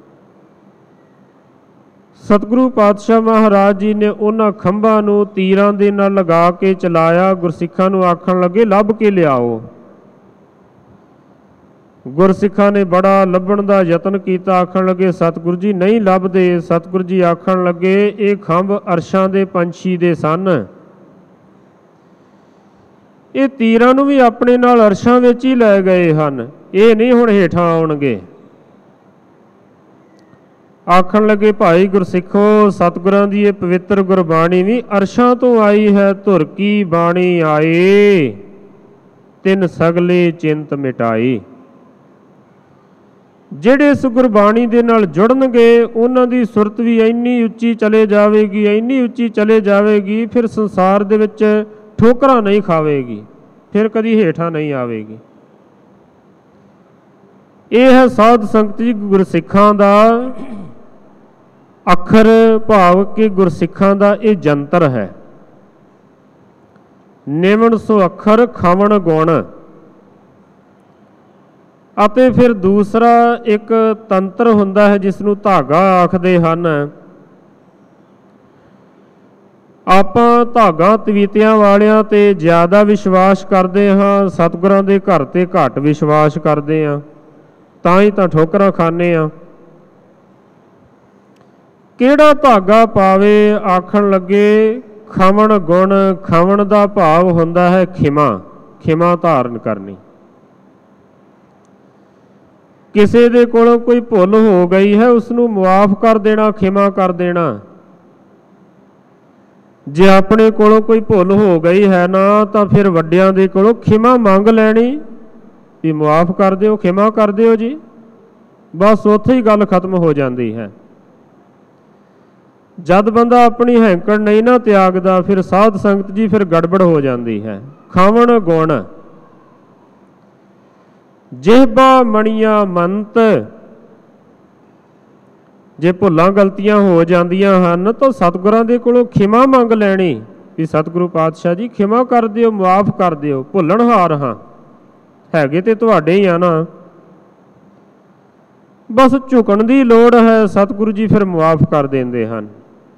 ਸਤਿਗੁਰੂ ਪਾਤਸ਼ਾਹ ਮਹਾਰਾਜ ਜੀ ਨੇ ਉਹਨਾਂ ਖੰਭਾਂ ਨੂੰ ਤੀਰਾਂ ਦੇ ਨਾਲ ਲਗਾ ਕੇ ਚਲਾਇਆ। ਗੁਰਸਿੱਖਾਂ ਨੂੰ ਆਖਣ ਲੱਗੇ ਲੱਭ ਕੇ ਲਿਆਓ। ਗੁਰਸਿੱਖਾਂ ਨੇ ਬੜਾ ਲੱਭਣ ਦਾ ਯਤਨ ਕੀਤਾ, ਆਖਣ ਲੱਗੇ ਸਤਿਗੁਰੂ ਜੀ ਨਹੀਂ ਲੱਭਦੇ। ਸਤਿਗੁਰੂ ਜੀ ਆਖਣ ਲੱਗੇ ਇਹ ਖੰਭ ਅਰਸ਼ਾਂ ਦੇ ਪੰਛੀ ਦੇ ਸਨ, ਇਹ ਤੀਰਾਂ ਨੂੰ ਵੀ ਆਪਣੇ ਨਾਲ ਅਰਸ਼ਾਂ ਵਿੱਚ ਹੀ ਲੈ ਗਏ ਹਨ, ਇਹ ਨਹੀਂ ਹੁਣ ਹੇਠਾਂ ਆਉਣਗੇ। ਆਖਣ ਲੱਗੇ ਭਾਈ ਗੁਰਸਿੱਖੋ, ਸਤਿਗੁਰਾਂ ਦੀ ਇਹ ਪਵਿੱਤਰ ਗੁਰਬਾਣੀ ਵੀ ਅਰਸ਼ਾਂ ਤੋਂ ਆਈ ਹੈ। ਧੁਰ ਕੀ ਬਾਣੀ ਆਏ, ਤਿੰਨ ਸਗਲੇ ਚਿੰਤ ਮਿਟਾਈ। ਜਿਹੜੇ ਇਸ ਗੁਰਬਾਣੀ ਦੇ ਨਾਲ ਜੁੜਨਗੇ ਉਹਨਾਂ ਦੀ ਸੁਰਤ ਵੀ ਇੰਨੀ ਉੱਚੀ ਚਲੇ ਜਾਵੇਗੀ, ਇੰਨੀ ਉੱਚੀ ਚਲੇ ਜਾਵੇਗੀ, ਫਿਰ ਸੰਸਾਰ ਦੇ ਵਿੱਚ ਠੋਕਰਾਂ ਨਹੀਂ ਖਾਵੇਗੀ, ਫਿਰ ਕਦੀ ਹੇਠਾਂ ਨਹੀਂ ਆਵੇਗੀ। ਇਹ ਹੈ ਸਾਧ ਸੰਗਤ ਜੀ ਗੁਰਸਿੱਖਾਂ ਦਾ ਅੱਖਰ, ਭਾਵ ਕਿ ਗੁਰਸਿੱਖਾਂ ਦਾ ਇਹ ਜੰਤਰ ਹੈ। ਨਿਵਣ ਸੋ ਅੱਖਰ ਖਾਵਣ ਗੁਣ। ਅਤੇ ਫਿਰ ਦੂਸਰਾ ਇੱਕ ਤੰਤਰ ਹੁੰਦਾ ਹੈ ਜਿਸ ਨੂੰ ਧਾਗਾ ਆਖਦੇ ਹਨ। ਆਪਾਂ ਧਾਗਾ ਤਵੀਤਿਆਂ ਵਾਲਿਆਂ ਤੇ ਜ਼ਿਆਦਾ ਵਿਸ਼ਵਾਸ ਕਰਦੇ ਹਾਂ, ਸਤਿਗੁਰਾਂ ਦੇ ਘਰ ਤੇ ਘੱਟ ਵਿਸ਼ਵਾਸ ਕਰਦੇ ਹਾਂ, ਤਾਂ ਹੀ ਤਾਂ ਠੋਕਰਾਂ ਖਾਂਦੇ ਹਾਂ। ਕਿਹੜਾ ਧਾਗਾ ਪਾਵੇ, ਆਖਣ ਲੱਗੇ ਖਵਣ ਗੁਣ। ਖਵਣ ਦਾ ਭਾਵ ਹੁੰਦਾ ਹੈ ਖਿਮਾ, ਖਿਮਾ ਧਾਰਨ ਕਰਨੀ। ਕਿਸੇ ਦੇ ਕੋਲੋਂ ਕੋਈ ਭੁੱਲ ਹੋ ਗਈ ਹੈ ਉਸਨੂੰ ਮੁਆਫ ਕਰ ਦੇਣਾ, ਖਿਮਾ ਕਰ ਦੇਣਾ। ਜੇ ਆਪਣੇ ਕੋਲੋਂ ਕੋਈ ਭੁੱਲ ਹੋ ਗਈ ਹੈ ਨਾ ਤਾਂ ਫਿਰ ਵੱਡਿਆਂ ਦੇ ਕੋਲੋਂ ਖਿਮਾ ਮੰਗ ਲੈਣੀ ਵੀ ਮੁਆਫ ਕਰ ਦਿਓ, ਖਿਮਾ ਕਰ ਦਿਓ ਜੀ, ਬਸ ਉੱਥੇ ਹੀ ਗੱਲ ਖਤਮ ਹੋ ਜਾਂਦੀ ਹੈ। ਜਦ ਬੰਦਾ ਆਪਣੀ ਹੈਂਕੜ ਨਹੀਂ ਨਾ ਤਿਆਗਦਾ ਫਿਰ ਸਾਧ ਸੰਗਤ ਜੀ ਫਿਰ ਗੜਬੜ ਹੋ ਜਾਂਦੀ ਹੈ। ਖਾਵਣ ਗੁਣ। ਜਿਹਬਾ ਮਣੀਆਂ ਮੰਤ। ਜੇ ਭੁੱਲਾਂ ਗਲਤੀਆਂ ਹੋ ਜਾਂਦੀਆਂ ਹਨ ਤਾਂ ਸਤਿਗੁਰਾਂ ਦੇ ਕੋਲੋਂ ਖਿਮਾ ਮੰਗ ਲੈਣੀ ਵੀ ਸਤਿਗੁਰੂ ਪਾਤਸ਼ਾਹ ਜੀ ਖਿਮਾ ਕਰ ਦਿਓ, ਮੁਆਫ ਕਰ ਦਿਓ, ਭੁੱਲਣਹਾਰ ਹਾਂ, ਹੈਗੇ ਤੇ ਤੁਹਾਡੇ ਹੀ ਆ ਨਾ, ਬਸ ਝੁਕਣ ਦੀ ਲੋੜ ਹੈ। ਸਤਿਗੁਰੂ ਜੀ ਫਿਰ ਮੁਆਫ ਕਰ ਦਿੰਦੇ ਹਨ।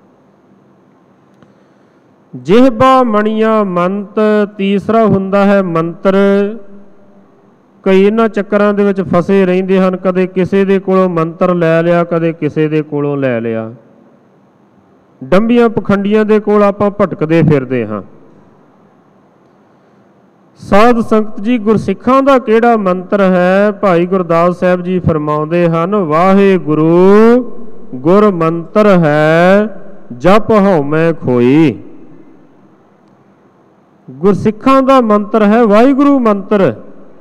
ਜਿਹਬਾ ਮਣੀਆਂ ਮੰਤ। ਤੀਸਰਾ ਹੁੰਦਾ ਹੈ ਮੰਤਰ। ਕਈ ਇਹਨਾਂ ਚੱਕਰਾਂ ਦੇ ਵਿੱਚ ਫਸੇ ਰਹਿੰਦੇ ਹਨ, ਕਦੇ ਕਿਸੇ ਦੇ ਕੋਲੋਂ ਮੰਤਰ ਲੈ ਲਿਆ, ਕਦੇ ਕਿਸੇ ਦੇ ਕੋਲੋਂ ਲੈ ਲਿਆ। ਡੰਬੀਆਂ ਪਖੰਡੀਆਂ ਦੇ ਕੋਲ ਆਪਾਂ ਭਟਕਦੇ ਫਿਰਦੇ ਹਾਂ। ਸਾਧ ਸੰਗਤ ਜੀ ਗੁਰਸਿੱਖਾਂ ਦਾ ਕਿਹੜਾ ਮੰਤਰ ਹੈ? ਭਾਈ ਗੁਰਦਾਸ ਸਾਹਿਬ ਜੀ ਫਰਮਾਉਂਦੇ ਹਨ, ਵਾਹਿਗੁਰੂ ਗੁਰ ਮੰਤਰ ਹੈ, ਜਪ ਹਉਮੈ ਖੋਈ। ਗੁਰਸਿੱਖਾਂ ਦਾ ਮੰਤਰ ਹੈ ਵਾਹਿਗੁਰੂ ਮੰਤਰ।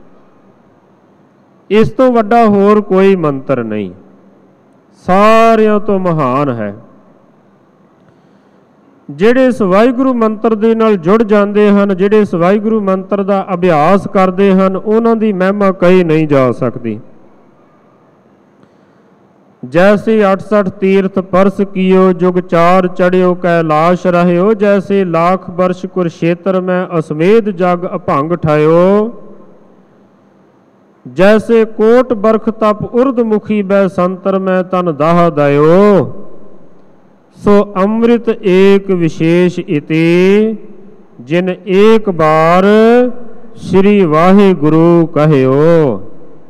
ਇਸ ਤੋਂ ਵੱਡਾ ਹੋਰ ਕੋਈ ਮੰਤਰ ਨਹੀਂ, ਸਾਰਿਆਂ ਤੋਂ ਮਹਾਨ ਹੈ। ਜਿਹੜੇ ਇਸ ਵਾਹਿਗੁਰੂ ਮੰਤਰ ਦੇ ਨਾਲ ਜੁੜ ਜਾਂਦੇ ਹਨ, ਜਿਹੜੇ ਇਸ ਵਾਹਿਗੁਰੂ ਮੰਤਰ ਦਾ ਅਭਿਆਸ ਕਰਦੇ ਹਨ, ਉਹਨਾਂ ਦੀ ਮਹਿਮਾ ਕਹੀ ਨਹੀਂ ਜਾ ਸਕਦੀ। ਜੈਸੇ ਅਠਸਠ ਤੀਰਥ ਪਰਸ ਕੀਓ, ਜੁਗ ਚਾਰ ਚੜਿਓ ਕੈਲਾਸ਼ ਰਹਿਓ, ਜੈਸੇ ਲਾਖ ਬਰਸ਼ ਕੁਰਸ਼ੇਤਰ ਮੈਂ ਅਸਮੇਧ ਜਗ ਅਭੰਗ ਠਾਇਓ, ਜੈਸੇ ਕੋਟ ਬਰਖ ਤਪ ਉਰਦ ਮੁਖੀ ਬੈ ਸੰਤਰ ਮੈਂ ਤਨ ਦਾਹ ਦਾਇਓ, ਸੋ ਅੰਮ੍ਰਿਤ ਏਕ ਵਿਸ਼ੇਸ਼ ਇਤੀ, ਜਿਨ ਏਕ ਬਾਰ ਸ੍ਰੀ ਵਾਹਿਗੁਰੂ ਕਹਿਓ।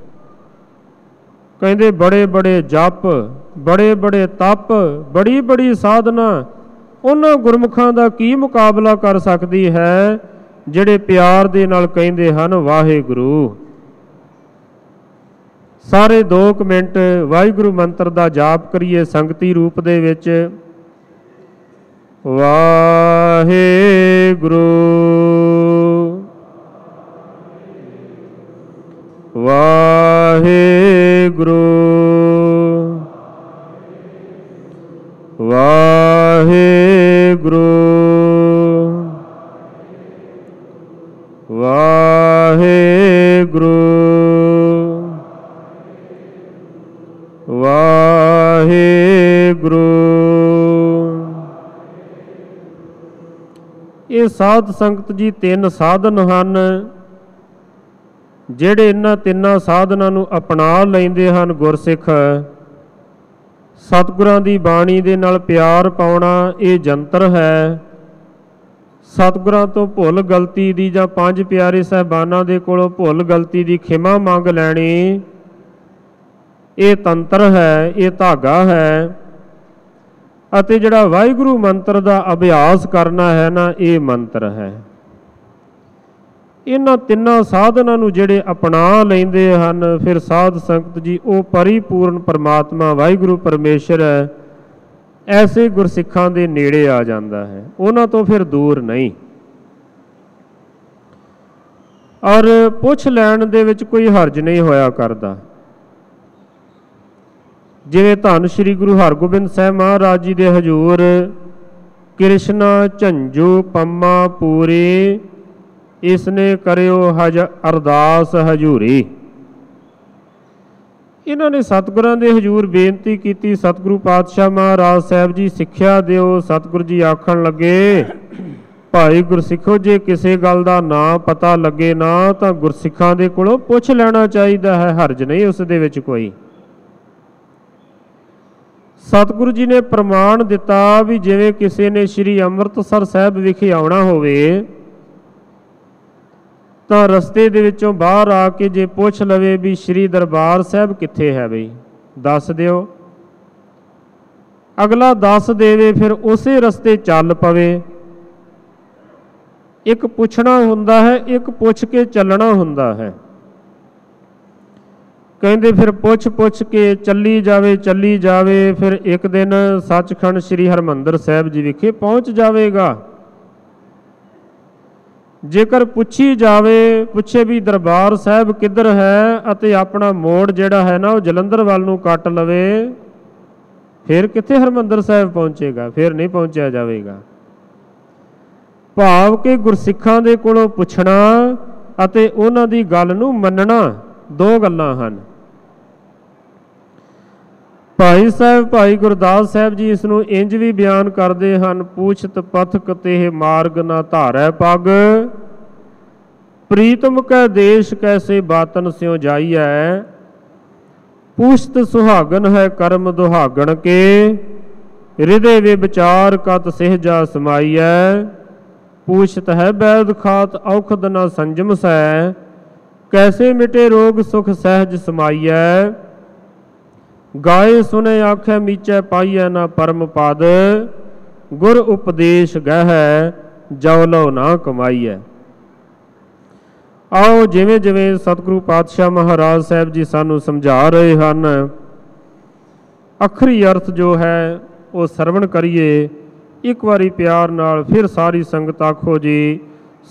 ਕਹਿੰਦੇ ਬੜੇ ਬੜੇ ਜਪ, ਬੜੇ ਬੜੇ ਤਪ, ਬੜੀ ਬੜੀ ਸਾਧਨਾ ਉਹਨਾਂ ਗੁਰਮੁਖਾਂ ਦਾ ਕੀ ਮੁਕਾਬਲਾ ਕਰ ਸਕਦੀ ਹੈ ਜਿਹੜੇ ਪਿਆਰ ਦੇ ਨਾਲ ਕਹਿੰਦੇ ਹਨ ਵਾਹਿਗੁਰੂ। ਸਾਰੇ ਦੋ ਕੁ ਮਿੰਟ ਵਾਹਿਗੁਰੂ ਮੰਤਰ ਦਾ ਜਾਪ ਕਰੀਏ ਸੰਗਤੀ ਰੂਪ ਦੇ ਵਿੱਚ। ਵਾਹਿਗੁਰੂ ਵਾਹਿਗੁਰੂ ਵਾਹਿਗੁਰੂ ਵਾਹਿਗੁਰੂ ਵਾਹਿਗੁਰੂ। ਇਹ ਸਾਧ ਸੰਗਤ ਜੀ ਤਿੰਨ ਸਾਧਨ ਹਨ, ਜਿਹੜੇ ਇਹਨਾਂ ਤਿੰਨਾਂ ਸਾਧਨਾਂ ਨੂੰ ਅਪਣਾ ਲੈਂਦੇ ਹਨ ਗੁਰਸਿੱਖ। ਸਤਿਗੁਰਾਂ ਦੀ ਬਾਣੀ ਦੇ ਨਾਲ ਪਿਆਰ ਪਾਉਣਾ ਇਹ ਜੰਤਰ ਹੈ। ਸਤਿਗੁਰਾਂ ਤੋਂ ਭੁੱਲ ਗਲਤੀ ਦੀ ਜਾਂ ਪੰਜ ਪਿਆਰੇ ਸਾਹਿਬਾਨਾਂ ਦੇ ਕੋਲੋਂ ਭੁੱਲ ਗਲਤੀ ਦੀ ਖਿਮਾ ਮੰਗ ਲੈਣੀ ਇਹ ਤੰਤਰ ਹੈ, ਇਹ ਧਾਗਾ ਹੈ। ਅਤੇ ਜਿਹੜਾ ਵਾਹਿਗੁਰੂ ਮੰਤਰ ਦਾ ਅਭਿਆਸ ਕਰਨਾ ਹੈ ਨਾ, ਇਹ ਮੰਤਰ ਹੈ। ਇਹਨਾਂ ਤਿੰਨਾਂ ਸਾਧਨਾਂ ਨੂੰ ਜਿਹੜੇ ਅਪਣਾ ਲੈਂਦੇ ਹਨ, ਫਿਰ ਸਾਧ ਸੰਗਤ ਜੀ ਉਹ ਪਰਿਪੂਰਨ ਪਰਮਾਤਮਾ ਵਾਹਿਗੁਰੂ ਪਰਮੇਸ਼ਰ ਹੈ, ਐਸੇ ਗੁਰਸਿੱਖਾਂ ਦੇ ਨੇੜੇ ਆ ਜਾਂਦਾ ਹੈ, ਉਹਨਾਂ ਤੋਂ ਫਿਰ ਦੂਰ ਨਹੀਂ। ਔਰ ਪੁੱਛ ਲੈਣ ਦੇ ਵਿੱਚ ਕੋਈ ਹਰਜ ਨਹੀਂ ਹੋਇਆ ਕਰਦਾ। ਜਿਵੇਂ ਧੰਨ ਸ਼੍ਰੀ ਗੁਰੂ ਹਰਗੋਬਿੰਦ ਸਾਹਿਬ ਮਹਾਰਾਜ ਜੀ ਦੇ ਹਜ਼ੂਰ ਕ੍ਰਿਸ਼ਨਾ ਝੰਜੂ ਪੰਮਾ ਪੂਰੀ, ਇਸਨੇ ਕਰਿਓ ਹਜ ਅਰਦਾਸ ਹਜ਼ੂਰੀ। ਇਹਨਾਂ ਨੇ ਸਤਿਗੁਰਾਂ ਦੇ ਹਜ਼ੂਰ ਬੇਨਤੀ ਕੀਤੀ, ਸਤਿਗੁਰੂ ਪਾਤਸ਼ਾਹ ਮਹਾਰਾਜ ਸਾਹਿਬ ਜੀ ਸਿੱਖਿਆ ਦਿਓ। ਸਤਿਗੁਰੂ ਜੀ ਆਖਣ ਲੱਗੇ, ਭਾਈ ਗੁਰਸਿੱਖੋ, ਜੇ ਕਿਸੇ ਗੱਲ ਦਾ ਨਾਂ ਪਤਾ ਲੱਗੇ ਨਾ ਤਾਂ ਗੁਰਸਿੱਖਾਂ ਦੇ ਕੋਲੋਂ ਪੁੱਛ ਲੈਣਾ ਚਾਹੀਦਾ ਹੈ, ਹਰਜ ਨਹੀਂ ਉਸ ਦੇ ਵਿੱਚ ਕੋਈ। ਸਤਿਗੁਰੂ ਜੀ ਨੇ ਪ੍ਰਮਾਣ ਦਿੱਤਾ ਵੀ ਜਿਵੇਂ ਕਿਸੇ ਨੇ ਸ਼੍ਰੀ ਅੰਮ੍ਰਿਤਸਰ ਸਾਹਿਬ ਵਿਖੇ ਆਉਣਾ ਹੋਵੇ ਤਾਂ ਰਸਤੇ ਦੇ ਵਿੱਚੋਂ ਬਾਹਰ ਆ ਕੇ ਜੇ ਪੁੱਛ ਲਵੇ ਵੀ ਸ਼੍ਰੀ ਦਰਬਾਰ ਸਾਹਿਬ ਕਿੱਥੇ ਹੈ, ਬਈ ਦੱਸ ਦਿਓ। ਅਗਲਾ ਦੱਸ ਦੇਵੇ, ਫਿਰ ਉਸੇ ਰਸਤੇ ਚੱਲ ਪਵੇ। ਇੱਕ ਪੁੱਛਣਾ ਹੁੰਦਾ ਹੈ, ਇੱਕ ਪੁੱਛ ਕੇ ਚੱਲਣਾ ਹੁੰਦਾ ਹੈ। ਕਹਿੰਦੇ ਫਿਰ ਪੁੱਛ ਪੁੱਛ ਕੇ ਚੱਲੀ ਜਾਵੇ ਚੱਲੀ ਜਾਵੇ, ਫਿਰ ਇੱਕ ਦਿਨ ਸੱਚਖੰਡ ਸ੍ਰੀ ਹਰਿਮੰਦਰ ਸਾਹਿਬ ਜੀ ਵਿਖੇ ਪਹੁੰਚ ਜਾਵੇਗਾ। ਜੇਕਰ ਪੁੱਛੀ ਜਾਵੇ, ਪੁੱਛੇ ਵੀ ਦਰਬਾਰ ਸਾਹਿਬ ਕਿੱਧਰ ਹੈ, ਅਤੇ ਆਪਣਾ ਮੋੜ ਜਿਹੜਾ ਹੈ ਨਾ ਉਹ ਜਲੰਧਰ ਵੱਲ ਨੂੰ ਕੱਟ ਲਵੇ, ਫਿਰ ਕਿੱਥੇ ਹਰਿਮੰਦਰ ਸਾਹਿਬ ਪਹੁੰਚੇਗਾ, ਫਿਰ ਨਹੀਂ ਪਹੁੰਚਿਆ ਜਾਵੇਗਾ। ਭਾਵ ਕਿ ਗੁਰਸਿੱਖਾਂ ਦੇ ਕੋਲੋਂ ਪੁੱਛਣਾ ਅਤੇ ਉਹਨਾਂ ਦੀ ਗੱਲ ਨੂੰ ਮੰਨਣਾ ਦੋ ਗੱਲਾਂ ਹਨ। ਭਾਈ ਸਾਹਿਬ ਭਾਈ ਗੁਰਦਾਸ ਸਾਹਿਬ ਜੀ ਇਸ ਨੂੰ ਇੰਜ ਵੀ ਬਿਆਨ ਕਰਦੇ ਹਨ, ਪੂਛਤ ਪਥਕ ਤੇ ਮਾਰਗ ਨਾ ਧਾਰੈ ਪੱਗ, ਪ੍ਰੀਤਮ ਕੈ ਦੇਸ਼ ਕੈਸੇ ਬਾਤਨ ਸਿਉ ਜਾਈਐ, ਪੂਛਤ ਸੁਹਾਗਨ ਹੈ ਕਰਮ ਦੁਹਾਗਣ ਕੇ, ਹਿਰਦੇ ਵੇ ਵਿਚਾਰ ਕਤ ਸਹਿਜਾ ਸਮਾਈਐ, ਪੂਛਤ ਹੈ ਬੈਦ ਖਾਤ ਔਖਦ ਨਾ ਸੰਜਮ ਸੈ, ਕੈਸੇ ਮਿਟੇ ਰੋਗ ਸੁਖ ਸਹਿਜ ਸਮਾਈਐ, ਗਾਏ ਸੁਨੇ ਆਖੈ ਮੀਚੈ ਪਾਈਐ ਨਾ ਪਰਮ ਪਦ, ਗੁਰ ਉਪਦੇਸ਼ ਗਹਿ ਜਉ ਲਉ ਨਾ ਕਮਾਈਐ। ਆਓ ਜਿਵੇਂ ਜਿਵੇਂ ਸਤਿਗੁਰੂ ਪਾਤਸ਼ਾਹ ਮਹਾਰਾਜ ਸਾਹਿਬ ਜੀ ਸਾਨੂੰ ਸਮਝਾ ਰਹੇ ਹਨ, ਅਖਰੀ ਅਰਥ ਜੋ ਹੈ ਉਹ ਸਰਵਣ ਕਰੀਏ। ਇੱਕ ਵਾਰੀ ਪਿਆਰ ਨਾਲ ਫਿਰ ਸਾਰੀ ਸੰਗਤ ਆਖੋ ਜੀ,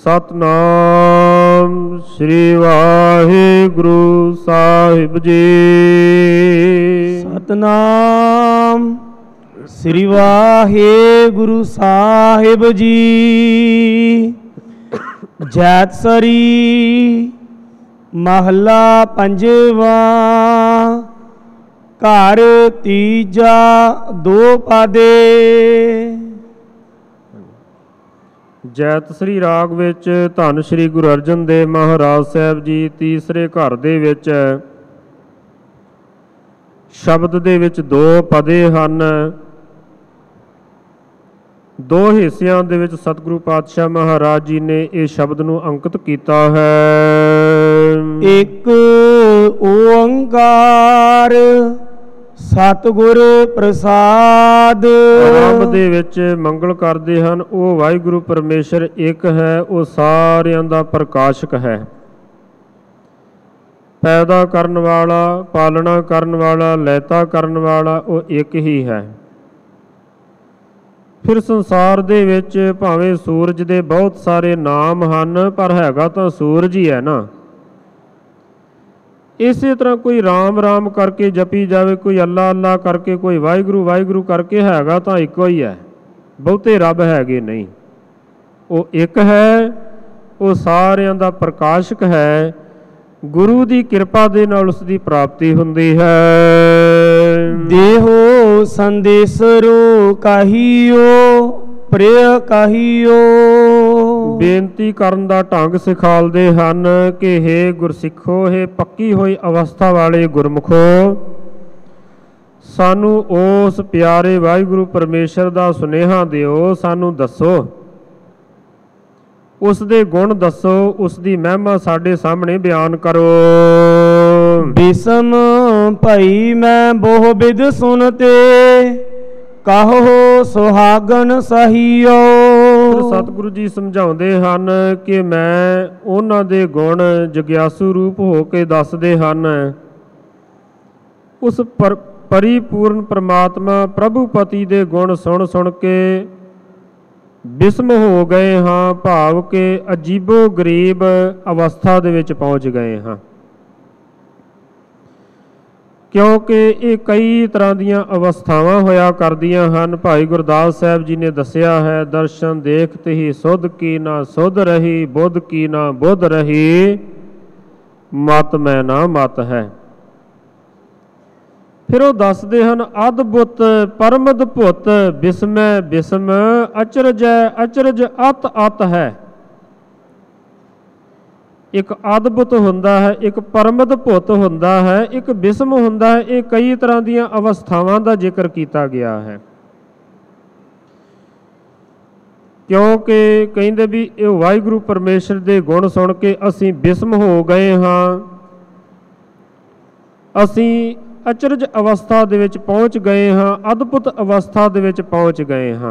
ਸਤਨਾਮ ਸ੍ਰੀ ਵਾਹਿਗੁਰੂ ਸਾਹਿਬ ਜੀ। ਸਤਨਾਮ ਸ੍ਰੀ ਵਾਹਿਗੁਰੂ ਸਾਹਿਬ ਜੀ। ਜੈਤਸਰੀ ਮਹਲਾ ਪੰਜਵਾ। ਘਰ ਤੀਜਾ ਦੋ ਪਾਦੇ। ਜੈਤਸਰੀ ਰਾਗ ਵਿੱਚ ਧੰਨ ਸ਼੍ਰੀ ਗੁਰੂ ਅਰਜਨ ਦੇਵ ਮਹਾਰਾਜ ਸਾਹਿਬ ਜੀ ਤੀਸਰੇ ਘਰ ਦੇ ਵਿੱਚ ਸ਼ਬਦ ਦੇ ਵਿੱਚ ਦੋ ਪਦੇ ਹਨ। ਦੋ ਹਿੱਸਿਆਂ ਦੇ ਵਿੱਚ ਸਤਿਗੁਰੂ ਪਾਤਸ਼ਾਹ ਮਹਾਰਾਜ ਜੀ ਨੇ ਇਹ ਸ਼ਬਦ ਨੂੰ ਅੰਕਿਤ ਕੀਤਾ ਹੈ। ਇੱਕ ਓੰਕਾਰ ਸਤਿਗੁਰ ਪ੍ਰਸਾਦ। ਆਰੰਭ ਦੇ ਵਿੱਚ ਮੰਗਲ ਕਰਦੇ ਹਨ। ਉਹ ਵਾਹਿਗੁਰੂ ਪਰਮੇਸ਼ਰ ਇੱਕ ਹੈ, ਉਹ ਸਾਰਿਆਂ ਦਾ ਪ੍ਰਕਾਸ਼ਕ ਹੈ, ਪੈਦਾ ਕਰਨ ਵਾਲਾ, ਪਾਲਣਾ ਕਰਨ ਵਾਲਾ, ਲੈਤਾ ਕਰਨ ਵਾਲਾ ਉਹ ਇੱਕ ਹੀ ਹੈ। ਫਿਰ ਸੰਸਾਰ ਦੇ ਵਿੱਚ ਭਾਵੇਂ ਸੂਰਜ ਦੇ ਬਹੁਤ ਸਾਰੇ ਨਾਮ ਹਨ, ਪਰ ਹੈਗਾ ਤਾਂ ਸੂਰਜ ਹੀ ਹੈ ਨਾ। ਇਸੇ ਤਰ੍ਹਾਂ ਕੋਈ ਰਾਮ ਰਾਮ ਕਰਕੇ ਜਪੀ ਜਾਵੇ, ਕੋਈ ਅੱਲਾ ਅੱਲਾ ਕਰਕੇ, ਕੋਈ ਵਾਹਿਗੁਰੂ ਵਾਹਿਗੁਰੂ ਕਰਕੇ, ਹੈਗਾ ਤਾਂ ਇੱਕੋ ਹੀ ਹੈ, ਬਹੁਤੇ ਰੱਬ ਹੈਗੇ ਨਹੀਂ। ਉਹ ਇੱਕ ਹੈ, ਉਹ ਸਾਰਿਆਂ ਦਾ ਪ੍ਰਕਾਸ਼ਕ ਹੈ। ਗੁਰੂ ਦੀ ਕਿਰਪਾ ਦੇ ਨਾਲ ਉਸ ਦੀ ਪ੍ਰਾਪਤੀ ਹੁੰਦੀ ਹੈ। ਦੇਹੋ ਸੰਦੇਸਰੋ ਕਹੀਓ ਪ੍ਰਿਯ ਕਹੀਓ। ਬੇਨਤੀ ਕਰਨ ਦਾ ਢੰਗ ਸਿਖਾਲਦੇ ਹਨ ਕਿ ਹੇ ਗੁਰਸਿੱਖੋ, ਹੇ ਪੱਕੀ ਹੋਈ ਅਵਸਥਾ ਵਾਲੇ ਗੁਰਮੁਖੋ, ਸਾਨੂੰ ਉਸ ਪਿਆਰੇ ਵਾਹਿਗੁਰੂ ਪਰਮੇਸ਼ਰ ਦਾ ਸੁਨੇਹਾ ਦਿਓ, ਸਾਨੂੰ ਦੱਸੋ, ਉਸ ਦੇ ਗੁਣ ਦੱਸੋ, ਉਸ ਦੀ ਮਹਿਮਾ ਸਾਡੇ ਸਾਹਮਣੇ ਬਿਆਨ ਕਰੋ। ਬਿਸਮ ਭਈ ਮੈਂ ਬਹੁ ਬਿਦ ਸੁਨਤੇ, ਕਹੋ ਸੁਹਾਗਨ ਸਹੀਓ। ਸਤਿਗੁਰੂ ਜੀ ਸਮਝਾਉਂਦੇ ਹਨ ਕਿ ਮੈਂ ਉਹਨਾਂ ਦੇ ਗੁਣ ਜਗਿਆਸੂ ਰੂਪ ਹੋ ਕੇ ਦੱਸਦੇ ਹਨ। ਉਸ ਪਰ ਪਰਿਪੂਰਨ ਪ੍ਰਮਾਤਮਾ ਪ੍ਰਭੂ ਪਤੀ ਦੇ ਗੁਣ ਸੁਣ ਸੁਣ ਕੇ ਬਿਸਮ ਹੋ ਗਏ ਹਾਂ, ਭਾਵ ਕਿ ਅਜੀਬੋ ਗਰੀਬ ਅਵਸਥਾ ਦੇ ਵਿੱਚ ਪਹੁੰਚ ਗਏ ਹਾਂ। ਕਿਉਂਕਿ ਇਹ ਕਈ ਤਰ੍ਹਾਂ ਦੀਆਂ ਅਵਸਥਾਵਾਂ ਹੋਇਆ ਕਰਦੀਆਂ ਹਨ। ਭਾਈ ਗੁਰਦਾਸ ਸਾਹਿਬ ਜੀ ਨੇ ਦੱਸਿਆ ਹੈ, ਦਰਸ਼ਨ ਦੇਖਤ ਹੀ ਸੁਧ ਕੀ ਨਾ ਸੁਧ ਰਹੀ, ਬੁੱਧ ਕੀ ਨਾ ਬੁੱਧ ਰਹੀ, ਮਤ ਮੈਂ ਨਾ ਮਤ ਹੈ। ਫਿਰ ਉਹ ਦੱਸਦੇ ਹਨ, ਅਦਭੁਤ ਪਰਮਦ ਭੁੱਤ ਬਿਸਮੈ ਬਿਸਮ, ਅਚਰਜੈ ਅਚਰਜ ਅਤ ਅਤ ਹੈ। ਇੱਕ ਅਦਭੁਤ ਹੁੰਦਾ ਹੈ, ਇੱਕ ਪਰਮਦ ਭੁੱਤ ਹੁੰਦਾ ਹੈ, ਇੱਕ ਬਿਸਮ ਹੁੰਦਾ ਹੈ। ਇਹ ਕਈ ਤਰ੍ਹਾਂ ਦੀਆਂ ਅਵਸਥਾਵਾਂ ਦਾ ਜ਼ਿਕਰ ਕੀਤਾ ਗਿਆ ਹੈ। ਕਿਉਂਕਿ ਕਹਿੰਦੇ ਵੀ ਇਹ ਵਾਹਿਗੁਰੂ ਪਰਮੇਸ਼ਰ ਦੇ ਗੁਣ ਸੁਣ ਕੇ ਅਸੀਂ ਬਿਸਮ ਹੋ ਗਏ ਹਾਂ, ਅਸੀਂ ਅਚਰਜ ਅਵਸਥਾ ਦੇ ਵਿੱਚ ਪਹੁੰਚ ਗਏ ਹਾਂ, ਅਦਭੁਤ ਅਵਸਥਾ ਦੇ ਵਿੱਚ ਪਹੁੰਚ ਗਏ ਹਾਂ।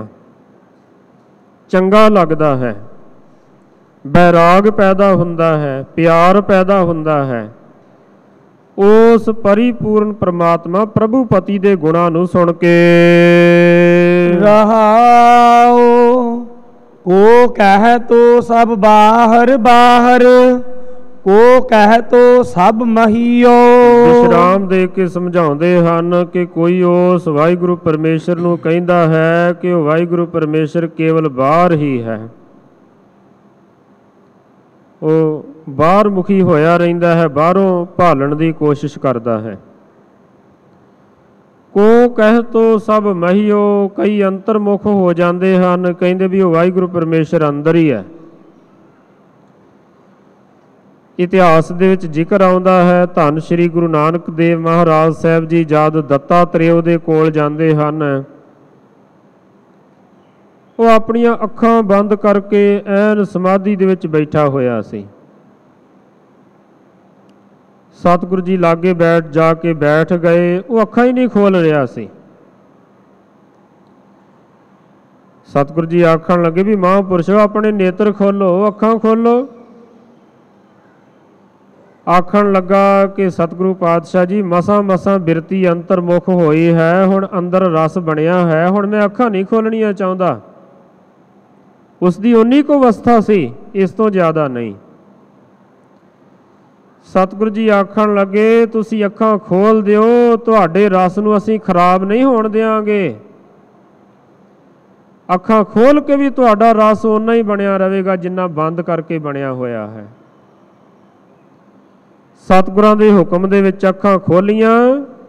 ਚੰਗਾ ਲੱਗਦਾ ਹੈ, ਬੈਰਾਗ ਪੈਦਾ ਹੁੰਦਾ ਹੈ, ਪਿਆਰ ਪੈਦਾ ਹੁੰਦਾ ਹੈ ਉਸ ਪਰਿਪੂਰਨ ਪ੍ਰਮਾਤਮਾ ਪ੍ਰਭੂ ਪਤੀ ਦੇ ਗੁਣਾਂ ਨੂੰ ਸੁਣ ਕੇ। ਰਹਾਉ ਕੋ ਕਹਿ ਤੋ ਸਭ ਬਾਹਰ ਬਾਹਰ, ਕੋ ਕਹਿ ਤੋ ਸਭ ਮਹੀਓ। ਵਿਸ਼ਰਾਮ ਦੇ ਕੇ ਸਮਝਾਉਂਦੇ ਹਨ ਕਿ ਕੋਈ ਉਸ ਵਾਹਿਗੁਰੂ ਪਰਮੇਸ਼ਰ ਨੂੰ ਕਹਿੰਦਾ ਹੈ ਕਿ ਉਹ ਵਾਹਿਗੁਰੂ ਪਰਮੇਸ਼ਰ ਕੇਵਲ ਬਾਹਰ ਹੀ ਹੈ, ਉਹ ਬਾਹਰ ਮੁਖੀ ਹੋਇਆ ਰਹਿੰਦਾ ਹੈ, ਬਾਹਰੋਂ ਭਾਲਣ ਦੀ ਕੋਸ਼ਿਸ਼ ਕਰਦਾ ਹੈ। ਕੋ ਕਹਿ ਤੋ ਸਭ ਮਹੀਓ, ਕਈ ਅੰਤਰਮੁਖ ਹੋ ਜਾਂਦੇ ਹਨ, ਕਹਿੰਦੇ ਵੀ ਉਹ ਵਾਹਿਗੁਰੂ ਪਰਮੇਸ਼ਰ ਅੰਦਰ ਹੀ ਹੈ। ਇਤਿਹਾਸ ਦੇ ਵਿੱਚ ਜ਼ਿਕਰ ਆਉਂਦਾ ਹੈ, ਧੰਨ ਸ਼੍ਰੀ ਗੁਰੂ ਨਾਨਕ ਦੇਵ ਮਹਾਰਾਜ ਸਾਹਿਬ ਜੀ ਜਦ ਦੱਤਾਤਰੇय ਦੇ ਕੋਲ ਜਾਂਦੇ ਹਨ, ਉਹ ਆਪਣੀਆਂ ਅੱਖਾਂ ਬੰਦ ਕਰਕੇ ਐਨ ਸਮਾਧੀ ਦੇ ਵਿੱਚ ਬੈਠਾ ਹੋਇਆ ਸੀ। ਸਤਿਗੁਰੂ ਜੀ ਲਾਗੇ ਬੈਠ ਜਾ ਕੇ ਬੈਠ ਗਏ, ਉਹ ਅੱਖਾਂ ਹੀ ਨਹੀਂ ਖੋਲ ਰਿਹਾ ਸੀ। ਸਤਿਗੁਰੂ ਜੀ ਆਖਣ ਲੱਗੇ ਵੀ ਮਹਾਂਪੁਰਸ਼ੋ ਆਪਣੇ ਨੇਤਰ ਖੋਲੋ, ਅੱਖਾਂ ਖੋਲੋ। ਆਖਣ ਲੱਗਾ ਕਿ ਸਤਿਗੁਰੂ ਪਾਤਸ਼ਾਹ ਜੀ ਮਸਾਂ ਮਸਾਂ ਬਿਰਤੀ ਅੰਤਰਮੁਖ ਹੋਈ ਹੈ, ਹੁਣ ਅੰਦਰ ਰਸ ਬਣਿਆ ਹੈ, ਹੁਣ ਮੈਂ ਅੱਖਾਂ ਨਹੀਂ ਖੋਲਣੀਆਂ ਚਾਹੁੰਦਾ। ਉਸ ਦੀ ਉਨੀ ਕੁ ਅਵਸਥਾ ਸੀ, ਇਸ ਤੋਂ ਜ਼ਿਆਦਾ ਨਹੀਂ। ਸਤਿਗੁਰੂ ਜੀ ਆਖਣ ਲੱਗੇ ਤੁਸੀਂ ਅੱਖਾਂ ਖੋਲ ਦਿਓ, ਤੁਹਾਡੇ ਰਸ ਨੂੰ ਅਸੀਂ ਖਰਾਬ ਨਹੀਂ ਹੋਣ ਦਿਆਂਗੇ, ਅੱਖਾਂ ਖੋਲ ਕੇ ਵੀ ਤੁਹਾਡਾ ਰਸ ਓਨਾ ਹੀ ਬਣਿਆ ਰਹੇਗਾ ਜਿੰਨਾ ਬੰਦ ਕਰਕੇ ਬਣਿਆ ਹੋਇਆ ਹੈ। ਸਤਿਗੁਰਾਂ ਦੇ ਹੁਕਮ ਦੇ ਵਿੱਚ ਅੱਖਾਂ ਖੋਲੀਆਂ,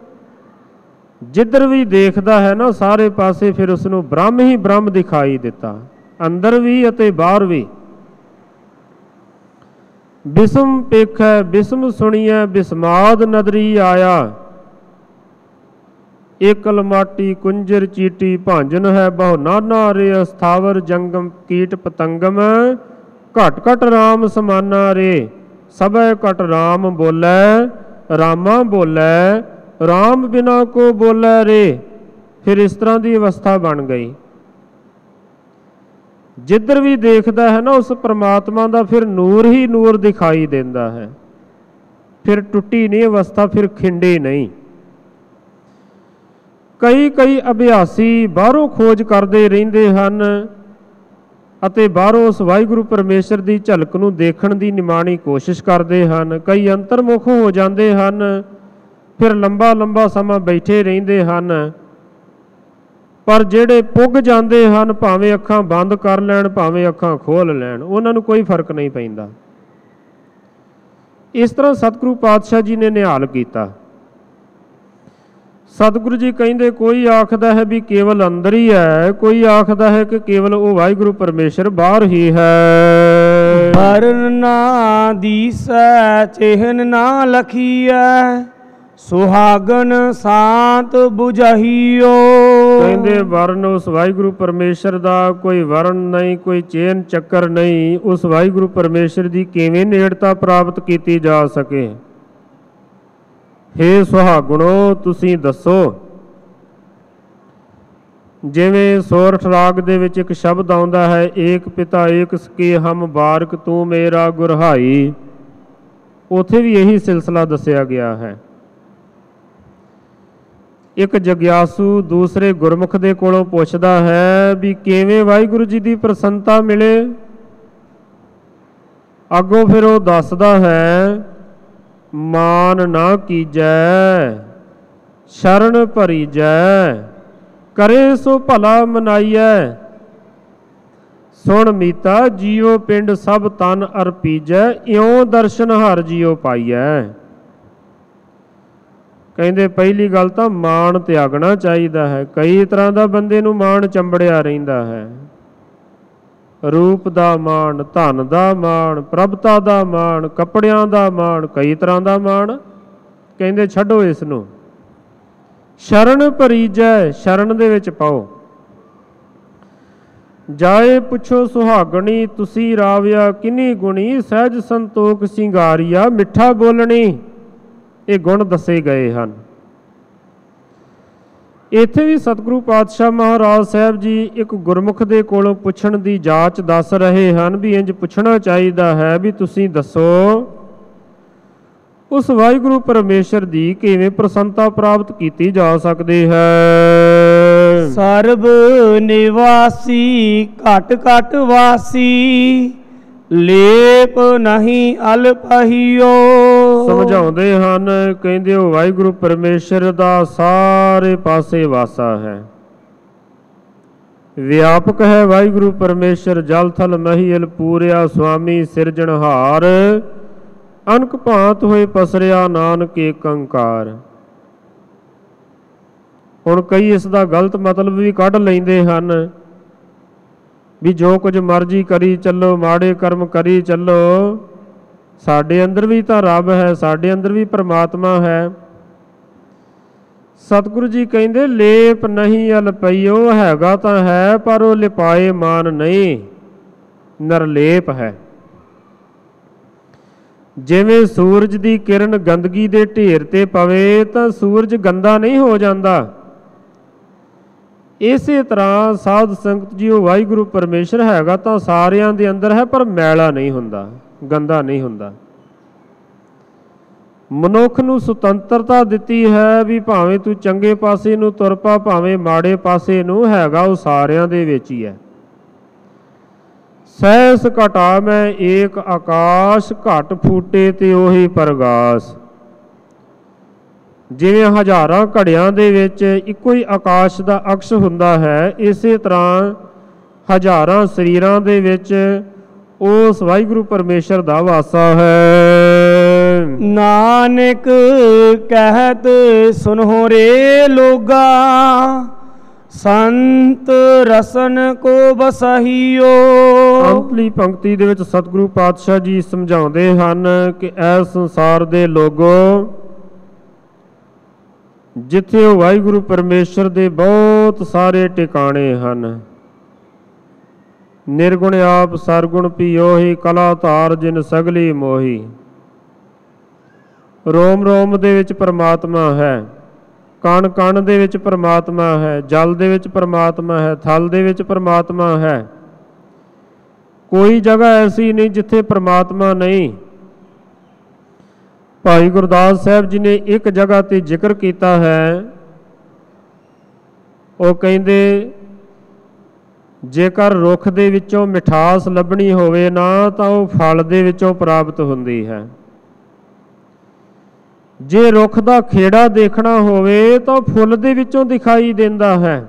ਜਿੱਧਰ ਵੀ ਦੇਖਦਾ ਹੈ ਨਾ ਸਾਰੇ ਪਾਸੇ ਫਿਰ ਉਸ ਨੂੰ ਬ੍ਰਹਮ ਹੀ ਬ੍ਰਹਮ ਦਿਖਾਈ ਦਿੱਤਾ, ਅੰਦਰ ਵੀ ਅਤੇ ਬਾਹਰ ਵੀ। ਬਿਸਮ ਪੇਖੈ ਬਿਸਮ ਸੁਣੀਐ ਬਿਸਮਾਦ ਨਦਰੀ ਆਇਆ, ਏਕਲ ਮਾਟੀ ਕੁੰਜਰ ਚੀਟੀ ਭਾਂਜਨ ਹੈ ਬਹੁ ਨਾਨਾ ਰੇ ਅਸਥਾਵਰ ਜੰਗਮ ਕੀਟ ਪਤੰਗਮ, ਘਟ ਘਟ ਰਾਮ ਸਮਾਨਾ ਰੇ ਸਭੈ ਘਟ ਰਾਮ ਬੋਲੇ, ਰਾਮਾ ਬੋਲੇ ਰਾਮ ਬਿਨਾ ਕੋ ਬੋਲੇ ਰੇ। ਫਿਰ ਇਸ ਤਰ੍ਹਾਂ ਦੀ ਅਵਸਥਾ ਬਣ ਗਈ। ਜਿੱਧਰ ਵੀ ਦੇਖਦਾ ਹੈ ਨਾ ਉਸ ਪਰਮਾਤਮਾ ਦਾ ਫਿਰ ਨੂਰ ਹੀ ਨੂਰ ਦਿਖਾਈ ਦਿੰਦਾ ਹੈ। ਫਿਰ ਟੁੱਟੀ ਨਹੀਂ ਅਵਸਥਾ, ਫਿਰ ਖਿੰਡੇ ਨਹੀਂ। ਕਈ ਕਈ ਅਭਿਆਸੀ ਬਾਹਰੋਂ ਖੋਜ ਕਰਦੇ ਰਹਿੰਦੇ ਹਨ ਅਤੇ ਬਾਹਰੋਂ ਉਸ ਵਾਹਿਗੁਰੂ ਪਰਮੇਸ਼ਰ ਦੀ ਝਲਕ ਨੂੰ ਦੇਖਣ ਦੀ ਨਿਮਾਣੀ ਕੋਸ਼ਿਸ਼ ਕਰਦੇ ਹਨ। ਕਈ ਅੰਤਰਮੁਖ ਹੋ ਜਾਂਦੇ ਹਨ, ਫਿਰ ਲੰਬਾ ਲੰਬਾ ਸਮਾਂ ਬੈਠੇ ਰਹਿੰਦੇ ਹਨ। ਪਰ ਜਿਹੜੇ ਪੁੱਗ ਜਾਂਦੇ ਹਨ, ਭਾਵੇਂ ਅੱਖਾਂ ਬੰਦ ਕਰ ਲੈਣ ਭਾਵੇਂ ਅੱਖਾਂ ਖੋਲ੍ਹ ਲੈਣ, ਉਹਨਾਂ ਨੂੰ ਕੋਈ ਫਰਕ ਨਹੀਂ ਪੈਂਦਾ। ਇਸ ਤਰ੍ਹਾਂ ਸਤਿਗੁਰੂ ਪਾਤਸ਼ਾਹ ਜੀ ਨੇ ਨਿਹਾਲ ਕੀਤਾ। ਸਤਿਗੁਰੂ ਜੀ ਕਹਿੰਦੇ ਕੋਈ ਆਖਦਾ ਹੈ ਵੀ ਕੇਵਲ ਅੰਦਰ ਹੀ ਹੈ, ਕੋਈ ਆਖਦਾ ਹੈ ਕਿ ਕੇਵਲ ਉਹ ਵਾਹਿਗੁਰੂ ਪਰਮੇਸ਼ਰ ਬਾਹਰ ਹੀ ਹੈ। ਵਰਨ ਨਾ ਦੀਸੈ ਚਿਹਨ ਨਾ ਲਖੀਐ, ਸੁਹਾਗਨ ਸਾਤ ਬੁਝਾਈਓ। ਕਹਿੰਦੇ ਵਰਨ ਉਸ ਵਾਹਿਗੁਰੂ ਪਰਮੇਸ਼ਰ ਦਾ ਕੋਈ ਵਰਨ ਨਹੀਂ, ਕੋਈ ਚੇਨ ਚੱਕਰ ਨਹੀਂ। ਉਸ ਵਾਹਿਗੁਰੂ ਪਰਮੇਸ਼ਰ ਦੀ ਕਿਵੇਂ ਨੇੜਤਾ ਪ੍ਰਾਪਤ ਕੀਤੀ ਜਾ ਸਕੇ। ਹੇ ਸੁਹਾਗਣੋ ਤੁਸੀਂ ਦੱਸੋ। ਜਿਵੇਂ ਸੋਰਠ ਰਾਗ ਦੇ ਵਿੱਚ ਇੱਕ ਸ਼ਬਦ ਆਉਂਦਾ ਹੈ, ਏਕ ਪਿਤਾ ਏਕ ਸਕੇ ਹਮ ਬਾਰਕ ਤੂੰ ਮੇਰਾ ਗੁਰਹਾਈ, ਉੱਥੇ ਵੀ ਇਹੀ ਸਿਲਸਿਲਾ ਦੱਸਿਆ ਗਿਆ ਹੈ। ਇੱਕ ਜਗਿਆਸੂ ਦੂਸਰੇ ਗੁਰਮੁਖ ਦੇ ਕੋਲੋਂ ਪੁੱਛਦਾ ਹੈ ਵੀ ਕਿਵੇਂ ਵਾਹਿਗੁਰੂ ਜੀ ਦੀ ਪ੍ਰਸੰਨਤਾ ਮਿਲੇ। ਅੱਗੋਂ ਫਿਰ ਉਹ ਦੱਸਦਾ ਹੈ, ਮਾਨ ਨਾ ਕੀਜੈ ਸ਼ਰਨ ਭਰੀਜੈ, ਕਰੇ ਸੋ ਭਲਾ ਮਨਾਈਐ, ਸੁਣ ਮੀਤਾ ਜੀਉ ਪਿੰਡ ਸਭ ਤਨ ਅਰਪੀਜੈ, ਇਉਂ ਦਰਸ਼ਨ ਹਰ ਜੀਉ ਪਾਈਐ। ਕਹਿੰਦੇ ਪਹਿਲੀ ਗੱਲ ਤਾਂ ਮਾਣ ਤਿਆਗਣਾ ਚਾਹੀਦਾ ਹੈ। ਕਈ ਤਰ੍ਹਾਂ ਦਾ ਬੰਦੇ ਨੂੰ ਮਾਣ ਚੰਬੜਿਆ ਰਹਿੰਦਾ ਹੈ। ਰੂਪ ਦਾ ਮਾਣ, ਧਨ ਦਾ ਮਾਣ, ਪ੍ਰਭਤਾ ਦਾ ਮਾਣ, ਕੱਪੜਿਆਂ ਦਾ ਮਾਣ, ਕਈ ਤਰ੍ਹਾਂ ਦਾ ਮਾਣ। ਕਹਿੰਦੇ ਛੱਡੋ ਇਸ ਨੂੰ, ਸ਼ਰਨ ਭਰੀਜੈ, ਸ਼ਰਨ ਦੇ ਵਿੱਚ ਪਾਓ। ਜਾਏ ਪੁੱਛੋ ਸੁਹਾਗਣੀ ਤੁਸੀਂ ਰਾਵਿਆ ਕਿੰਨੀ ਗੁਣੀ, ਸਹਿਜ ਸੰਤੋਖ ਸਿੰਗਾਰੀਆ ਮਿੱਠਾ ਬੋਲਣੀ। ਇਹ ਗੁਣ ਦੱਸੇ ਗਏ ਹਨ। ਇੱਥੇ ਵੀ ਸਤਿਗੁਰੂ ਪਾਤਸ਼ਾਹ ਮਹਾਰਾਜ ਸਾਹਿਬ ਜੀ ਇੱਕ ਗੁਰਮੁਖ ਦੇ ਕੋਲੋਂ ਪੁੱਛਣ ਦੀ ਜਾਂਚ ਦੱਸ ਰਹੇ ਹਨ ਵੀ ਇੰਜ ਪੁੱਛਣਾ ਚਾਹੀਦਾ ਹੈ ਵੀ ਤੁਸੀਂ ਦੱਸੋ ਉਸ ਵਾਹਿਗੁਰੂ ਪਰਮੇਸ਼ਰ ਦੀ ਕਿਵੇਂ ਪ੍ਰਸੰਨਤਾ ਪ੍ਰਾਪਤ ਕੀਤੀ ਜਾ ਸਕਦੀ ਹੈ। ਸਰਬ ਨਿਵਾਸੀ ਘਟ ਘਟ ਵਾਸੀ, ਲੇਪ ਨਹੀਂ ਅਲਪਹੀਓ। ਸਮਝਾਉਂਦੇ ਹਨ, ਕਹਿੰਦੇ ਉਹ ਵਾਹਿਗੁਰੂ ਪਰਮੇਸ਼ਰ ਦਾ ਸਾਰੇ ਪਾਸੇ ਵਾਸਾ ਹੈ, ਵਿਆਪਕ ਹੈ ਵਾਹਿਗੁਰੂ ਪਰਮੇਸ਼ਰ। ਜਲ ਥਲ ਮਹੀਲ ਪੂਰਿਆ ਸੁਆਮੀ ਸਿਰਜਣਹਾਰ, ਅਨਕ ਭਾਂਤ ਹੋਏ ਪਸਰਿਆ ਨਾਨਕ ਏਕ ਓੰਕਾਰ। ਹੁਣ ਕਈ ਇਸ ਦਾ ਗਲਤ ਮਤਲਬ ਵੀ ਕੱਢ ਲੈਂਦੇ ਹਨ ਵੀ ਜੋ ਕੁਝ ਮਰਜ਼ੀ ਕਰੀ ਚੱਲੋ, ਮਾੜੇ ਕਰਮ ਕਰੀ ਚੱਲੋ, ਸਾਡੇ ਅੰਦਰ ਵੀ ਤਾਂ ਰੱਬ ਹੈ, ਸਾਡੇ ਅੰਦਰ ਵੀ ਪਰਮਾਤਮਾ ਹੈ। ਸਤਿਗੁਰੂ ਜੀ ਕਹਿੰਦੇ ਲੇਪ ਨਹੀਂ ਅਲਪਈਓ, ਹੈਗਾ ਤਾਂ ਹੈ ਪਰ ਉਹ ਲਿਪਾਏ ਮਾਨ ਨਹੀਂ, ਨਿਰਲੇਪ ਹੈ। ਜਿਵੇਂ ਸੂਰਜ ਦੀ ਕਿਰਨ ਗੰਦਗੀ ਦੇ ਢੇਰ ਤੇ ਪਵੇ ਤਾਂ ਸੂਰਜ ਗੰਦਾ ਨਹੀਂ ਹੋ ਜਾਂਦਾ, ਇਸੇ ਤਰ੍ਹਾਂ ਸਾਧ ਸੰਗਤ ਜੀ ਉਹ ਵਾਹਿਗੁਰੂ ਪਰਮੇਸ਼ਰ ਹੈਗਾ ਤਾਂ ਸਾਰਿਆਂ ਦੇ ਅੰਦਰ ਹੈ ਪਰ ਮੈਲਾ ਨਹੀਂ ਹੁੰਦਾ, ਗੰਦਾ ਨਹੀਂ ਹੁੰਦਾ। ਮਨੁੱਖ ਨੂੰ ਸੁਤੰਤਰਤਾ ਦਿੱਤੀ ਹੈ ਵੀ ਭਾਵੇਂ ਤੂੰ ਚੰਗੇ ਪਾਸੇ ਨੂੰ ਤੁਰ ਪਾ ਭਾਵੇਂ ਮਾੜੇ ਪਾਸੇ ਨੂੰ, ਹੈਗਾ ਉਹ ਸਾਰਿਆਂ ਦੇ ਵਿੱਚ ਹੀ ਹੈ। ਸਹਿਸ ਘਟਾ ਮੈਂ ਏਕ ਆਕਾਸ਼, ਘਟ ਫੂਟੇ ਤੇ ਉਹੀ ਪ੍ਰਗਾਸ। ਜਿਵੇਂ ਹਜ਼ਾਰਾਂ ਘੜਿਆਂ ਦੇ ਵਿੱਚ ਇੱਕੋ ਹੀ ਆਕਾਸ਼ ਦਾ ਅਕਸ਼ ਹੁੰਦਾ ਹੈ, ਇਸੇ ਤਰ੍ਹਾਂ ਹਜ਼ਾਰਾਂ ਸਰੀਰਾਂ ਦੇ ਵਿੱਚ ਉਸ ਵਾਹਿਗੁਰੂ ਪਰਮੇਸ਼ਰ ਦਾ ਵਾਸਾ ਹੈ। ਨਾਨਕ ਕਹਿਤ ਸੁਨਹੁ ਰੇ ਲੋਗਾ, ਸੰਤ ਰਸਨ ਕੋ ਬਸਹੀਓ। ਅੰਤਲੀ ਪੰਕਤੀ ਦੇ ਵਿੱਚ ਸਤਿਗੁਰੂ ਪਾਤਸ਼ਾਹ ਜੀ ਸਮਝਾਉਂਦੇ ਹਨ ਕਿ ਇਸ ਸੰਸਾਰ ਦੇ ਲੋਗੋ, ਜਿੱਥੇ ਉਹ ਵਾਹਿਗੁਰੂ ਪਰਮੇਸ਼ਰ ਦੇ ਬਹੁਤ ਸਾਰੇ ਟਿਕਾਣੇ ਹਨ। ਨਿਰਗੁਣ ਆਪ ਸਰਗੁਣ ਪੀਓਹੀ, ਕਲਾ ਧਾਰ ਜਿਨ ਸਗਲੀ ਮੋਹੀ। ਰੋਮ ਰੋਮ ਦੇ ਵਿੱਚ ਪਰਮਾਤਮਾ ਹੈ, ਕਣ ਕਣ ਦੇ ਵਿੱਚ ਪਰਮਾਤਮਾ ਹੈ, ਜਲ ਦੇ ਵਿੱਚ ਪਰਮਾਤਮਾ ਹੈ, ਥਲ ਦੇ ਵਿੱਚ ਪਰਮਾਤਮਾ ਹੈ। ਕੋਈ ਜਗ੍ਹਾ ਐਸੀ ਨਹੀਂ ਜਿੱਥੇ ਪਰਮਾਤਮਾ ਨਹੀਂ। ਭਾਈ ਗੁਰਦਾਸ ਸਾਹਿਬ ਜੀ ਨੇ ਇੱਕ ਜਗ੍ਹਾ ਤੇ ਜ਼ਿਕਰ ਕੀਤਾ ਹੈ। ਉਹ ਕਹਿੰਦੇ, ਜੇਕਰ ਰੁੱਖ ਦੇ ਵਿੱਚੋਂ ਮਿਠਾਸ ਲੱਭਣੀ ਹੋਵੇ ਨਾ, ਤਾਂ ਉਹ ਫਲ ਦੇ ਵਿੱਚੋਂ ਪ੍ਰਾਪਤ ਹੁੰਦੀ ਹੈ। ਜੇ ਰੁੱਖ ਦਾ ਖੇੜਾ ਦੇਖਣਾ ਹੋਵੇ ਤਾਂ ਫੁੱਲ ਦੇ ਵਿੱਚੋਂ ਦਿਖਾਈ ਦਿੰਦਾ ਹੈ।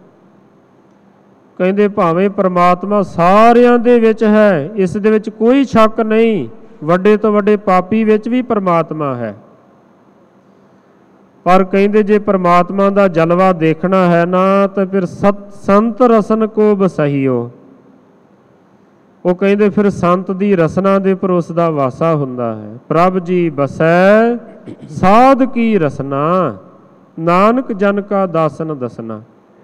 ਕਹਿੰਦੇ ਭਾਵੇਂ ਪਰਮਾਤਮਾ ਸਾਰਿਆਂ ਦੇ ਵਿੱਚ ਹੈ, ਇਸ ਦੇ ਵਿੱਚ ਕੋਈ ਸ਼ੱਕ ਨਹੀਂ। ਵੱਡੇ ਤੋਂ ਵੱਡੇ ਪਾਪੀ ਵਿੱਚ ਵੀ ਪਰਮਾਤਮਾ ਹੈ। ਪਰ ਕਹਿੰਦੇ ਜੇ ਪਰਮਾਤਮਾ ਦਾ ਜਲਵਾ ਦੇਖਣਾ ਹੈ ਨਾ, ਤਾਂ ਫਿਰ ਸਤ ਸੰਤ ਰਸਨ ਕੋ ਬਸਹੀਓ। ਉਹ ਕਹਿੰਦੇ ਫਿਰ ਸੰਤ ਦੀ ਰਸਨਾ ਦੇ ਪਰ ਉਸ ਦਾ ਵਾਸਾ ਹੁੰਦਾ ਹੈ। ਪ੍ਰਭ ਜੀ ਬਸੈ ਸਾਧ ਕੀ ਰਸਨਾ, ਨਾਨਕ ਜਨ ਕਾ ਦਾਸਨ ਦਸਨਾ।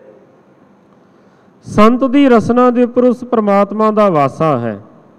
ਸੰਤ ਦੀ ਰਸਨਾ ਦੇ ਉੱਪਰ ਉਸ ਪਰਮਾਤਮਾ ਦਾ ਵਾਸਾ ਹੈ।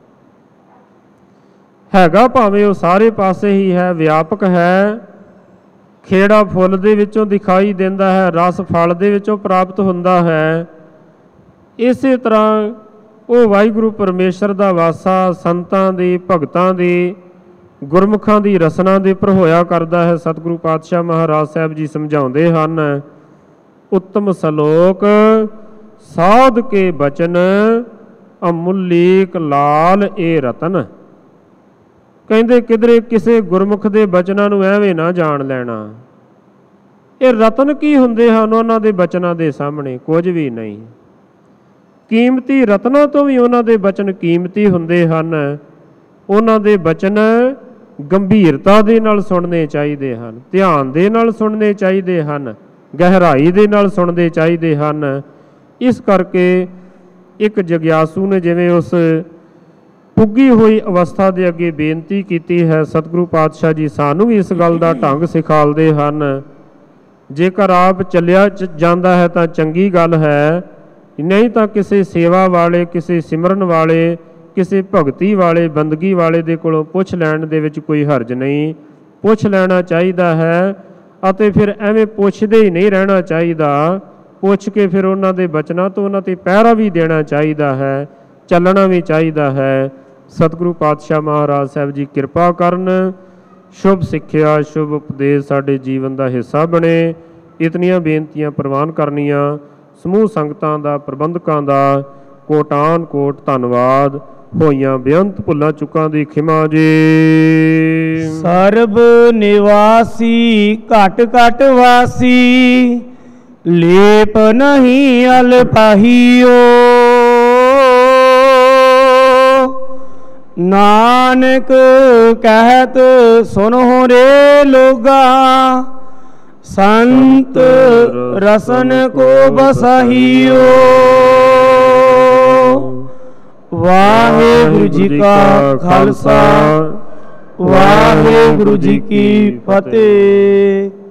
ਹੈਗਾ ਭਾਵੇਂ ਉਹ ਸਾਰੇ ਪਾਸੇ ਹੀ ਹੈ, ਵਿਆਪਕ ਹੈ। ਖੇੜਾ ਫੁੱਲ ਦੇ ਵਿੱਚੋਂ ਦਿਖਾਈ ਦਿੰਦਾ ਹੈ, ਰਸ ਫਲ ਦੇ ਵਿੱਚੋਂ ਪ੍ਰਾਪਤ ਹੁੰਦਾ ਹੈ। ਇਸੇ ਤਰ੍ਹਾਂ ਉਹ ਵਾਹਿਗੁਰੂ ਪਰਮੇਸ਼ਰ ਦਾ ਵਾਸਾ ਸੰਤਾਂ ਦੀ, ਭਗਤਾਂ ਦੀ, ਗੁਰਮੁਖਾਂ ਦੀ ਰਸਨਾ ਦੇ ਉੱਪਰ ਹੋਇਆ ਕਰਦਾ ਹੈ। ਸਤਿਗੁਰੂ ਪਾਤਸ਼ਾਹ ਮਹਾਰਾਜ ਸਾਹਿਬ ਜੀ ਸਮਝਾਉਂਦੇ ਹਨ, ਉੱਤਮ ਸਲੋਕ ਸਾਧ ਕੇ ਬਚਨ, ਅਮੁੱਲੀਕ ਲਾਲ ਏ ਰਤਨ। ਕਹਿੰਦੇ ਕਿਧਰੇ ਕਿਸੇ ਗੁਰਮੁਖ ਦੇ ਬਚਨਾਂ ਨੂੰ ਐਵੇਂ ਨਾ ਜਾਣ ਲੈਣਾ। ਇਹ ਰਤਨ ਕੀ ਹੁੰਦੇ ਹਨ ਉਹਨਾਂ ਦੇ ਬਚਨਾਂ ਦੇ ਸਾਹਮਣੇ? ਕੁਝ ਵੀ ਨਹੀਂ। ਕੀਮਤੀ ਰਤਨਾਂ ਤੋਂ ਵੀ ਉਹਨਾਂ ਦੇ ਬਚਨ ਕੀਮਤੀ ਹੁੰਦੇ ਹਨ। ਉਹਨਾਂ ਦੇ ਬਚਨ ਗੰਭੀਰਤਾ ਦੇ ਨਾਲ ਸੁਣਨੇ ਚਾਹੀਦੇ ਹਨ, ਧਿਆਨ ਦੇ ਨਾਲ ਸੁਣਨੇ ਚਾਹੀਦੇ ਹਨ, ਗਹਿਰਾਈ ਦੇ ਨਾਲ ਸੁਣਦੇ ਚਾਹੀਦੇ ਹਨ। ਇਸ ਕਰਕੇ ਇੱਕ ਜਗਿਆਸੂ ਨੇ ਜਿਵੇਂ ਉਸ ਪੁੱਗੀ ਹੋਈ ਅਵਸਥਾ ਦੇ ਅੱਗੇ ਬੇਨਤੀ ਕੀਤੀ ਹੈ, ਸਤਿਗੁਰੂ ਪਾਤਸ਼ਾਹ ਜੀ ਸਾਨੂੰ ਵੀ ਇਸ ਗੱਲ ਦਾ ਢੰਗ ਸਿਖਾਲਦੇ ਹਨ। ਜੇਕਰ ਆਪ ਚੱਲਿਆ ਜਾਂਦਾ ਹੈ ਤਾਂ ਚੰਗੀ ਗੱਲ ਹੈ, ਨਹੀਂ ਤਾਂ ਕਿਸੇ ਸੇਵਾ ਵਾਲੇ, ਕਿਸੇ ਸਿਮਰਨ ਵਾਲੇ, ਕਿਸੇ ਭਗਤੀ ਵਾਲੇ, ਬੰਦਗੀ ਵਾਲੇ ਦੇ ਕੋਲੋਂ ਪੁੱਛ ਲੈਣ ਦੇ ਵਿੱਚ ਕੋਈ ਹਰਜ ਨਹੀਂ। ਪੁੱਛ ਲੈਣਾ ਚਾਹੀਦਾ ਹੈ ਅਤੇ ਫਿਰ ਐਵੇਂ ਪੁੱਛਦੇ ਹੀ ਨਹੀਂ ਰਹਿਣਾ ਚਾਹੀਦਾ। ਪੁੱਛ ਕੇ ਫਿਰ ਉਹਨਾਂ ਦੇ ਬਚਨਾਂ ਤੋਂ ਉਹਨਾਂ 'ਤੇ ਪਹਿਰਾ ਵੀ ਦੇਣਾ ਚਾਹੀਦਾ ਹੈ, ਚੱਲਣਾ ਵੀ ਚਾਹੀਦਾ ਹੈ। ਸਤਿਗੁਰੂ ਪਾਤਸ਼ਾਹ ਮਹਾਰਾਜ ਸਾਹਿਬ ਜੀ ਕਿਰਪਾ ਕਰਨ, ਸ਼ੁਭ ਸਿੱਖਿਆ, ਸ਼ੁਭ ਉਪਦੇਸ਼ ਸਾਡੇ ਜੀਵਨ ਦਾ ਹਿੱਸਾ ਬਣੇ। ਇਤਨੀਆਂ ਬੇਨਤੀਆਂ ਪ੍ਰਵਾਨ ਕਰਨੀਆਂ। ਸਮੂਹ ਸੰਗਤਾਂ ਦਾ, ਪ੍ਰਬੰਧਕਾਂ ਦਾ ਕੋਟਾਨ ਕੋਟ ਧੰਨਵਾਦ। ਹੋਈਆਂ ਬੇਅੰਤ ਭੁੱਲਾਂ ਚੁੱਕਾਂ ਦੀ ਖਿਮਾ ਜੀ। ਸਰਬ ਨਿਵਾਸੀ ਘਟ ਘਟ ਵਾਸੀ, ਲੇਪ ਨਹੀਂ ਅਲਪਾਹੀਓ। ਨਾਨਕ ਕਹਿਤ ਸੁਨਹੁ ਰੇ ਲੋਗਾ, ਸੰਤ ਰਸਨ ਕੋ ਬਸਹੀਓ। ਵਾਹਿਗੁਰੂ ਜੀ ਕਾ ਖਾਲਸਾ, ਵਾਹਿਗੁਰੂ ਜੀ ਕੀ ਫਤਿਹ।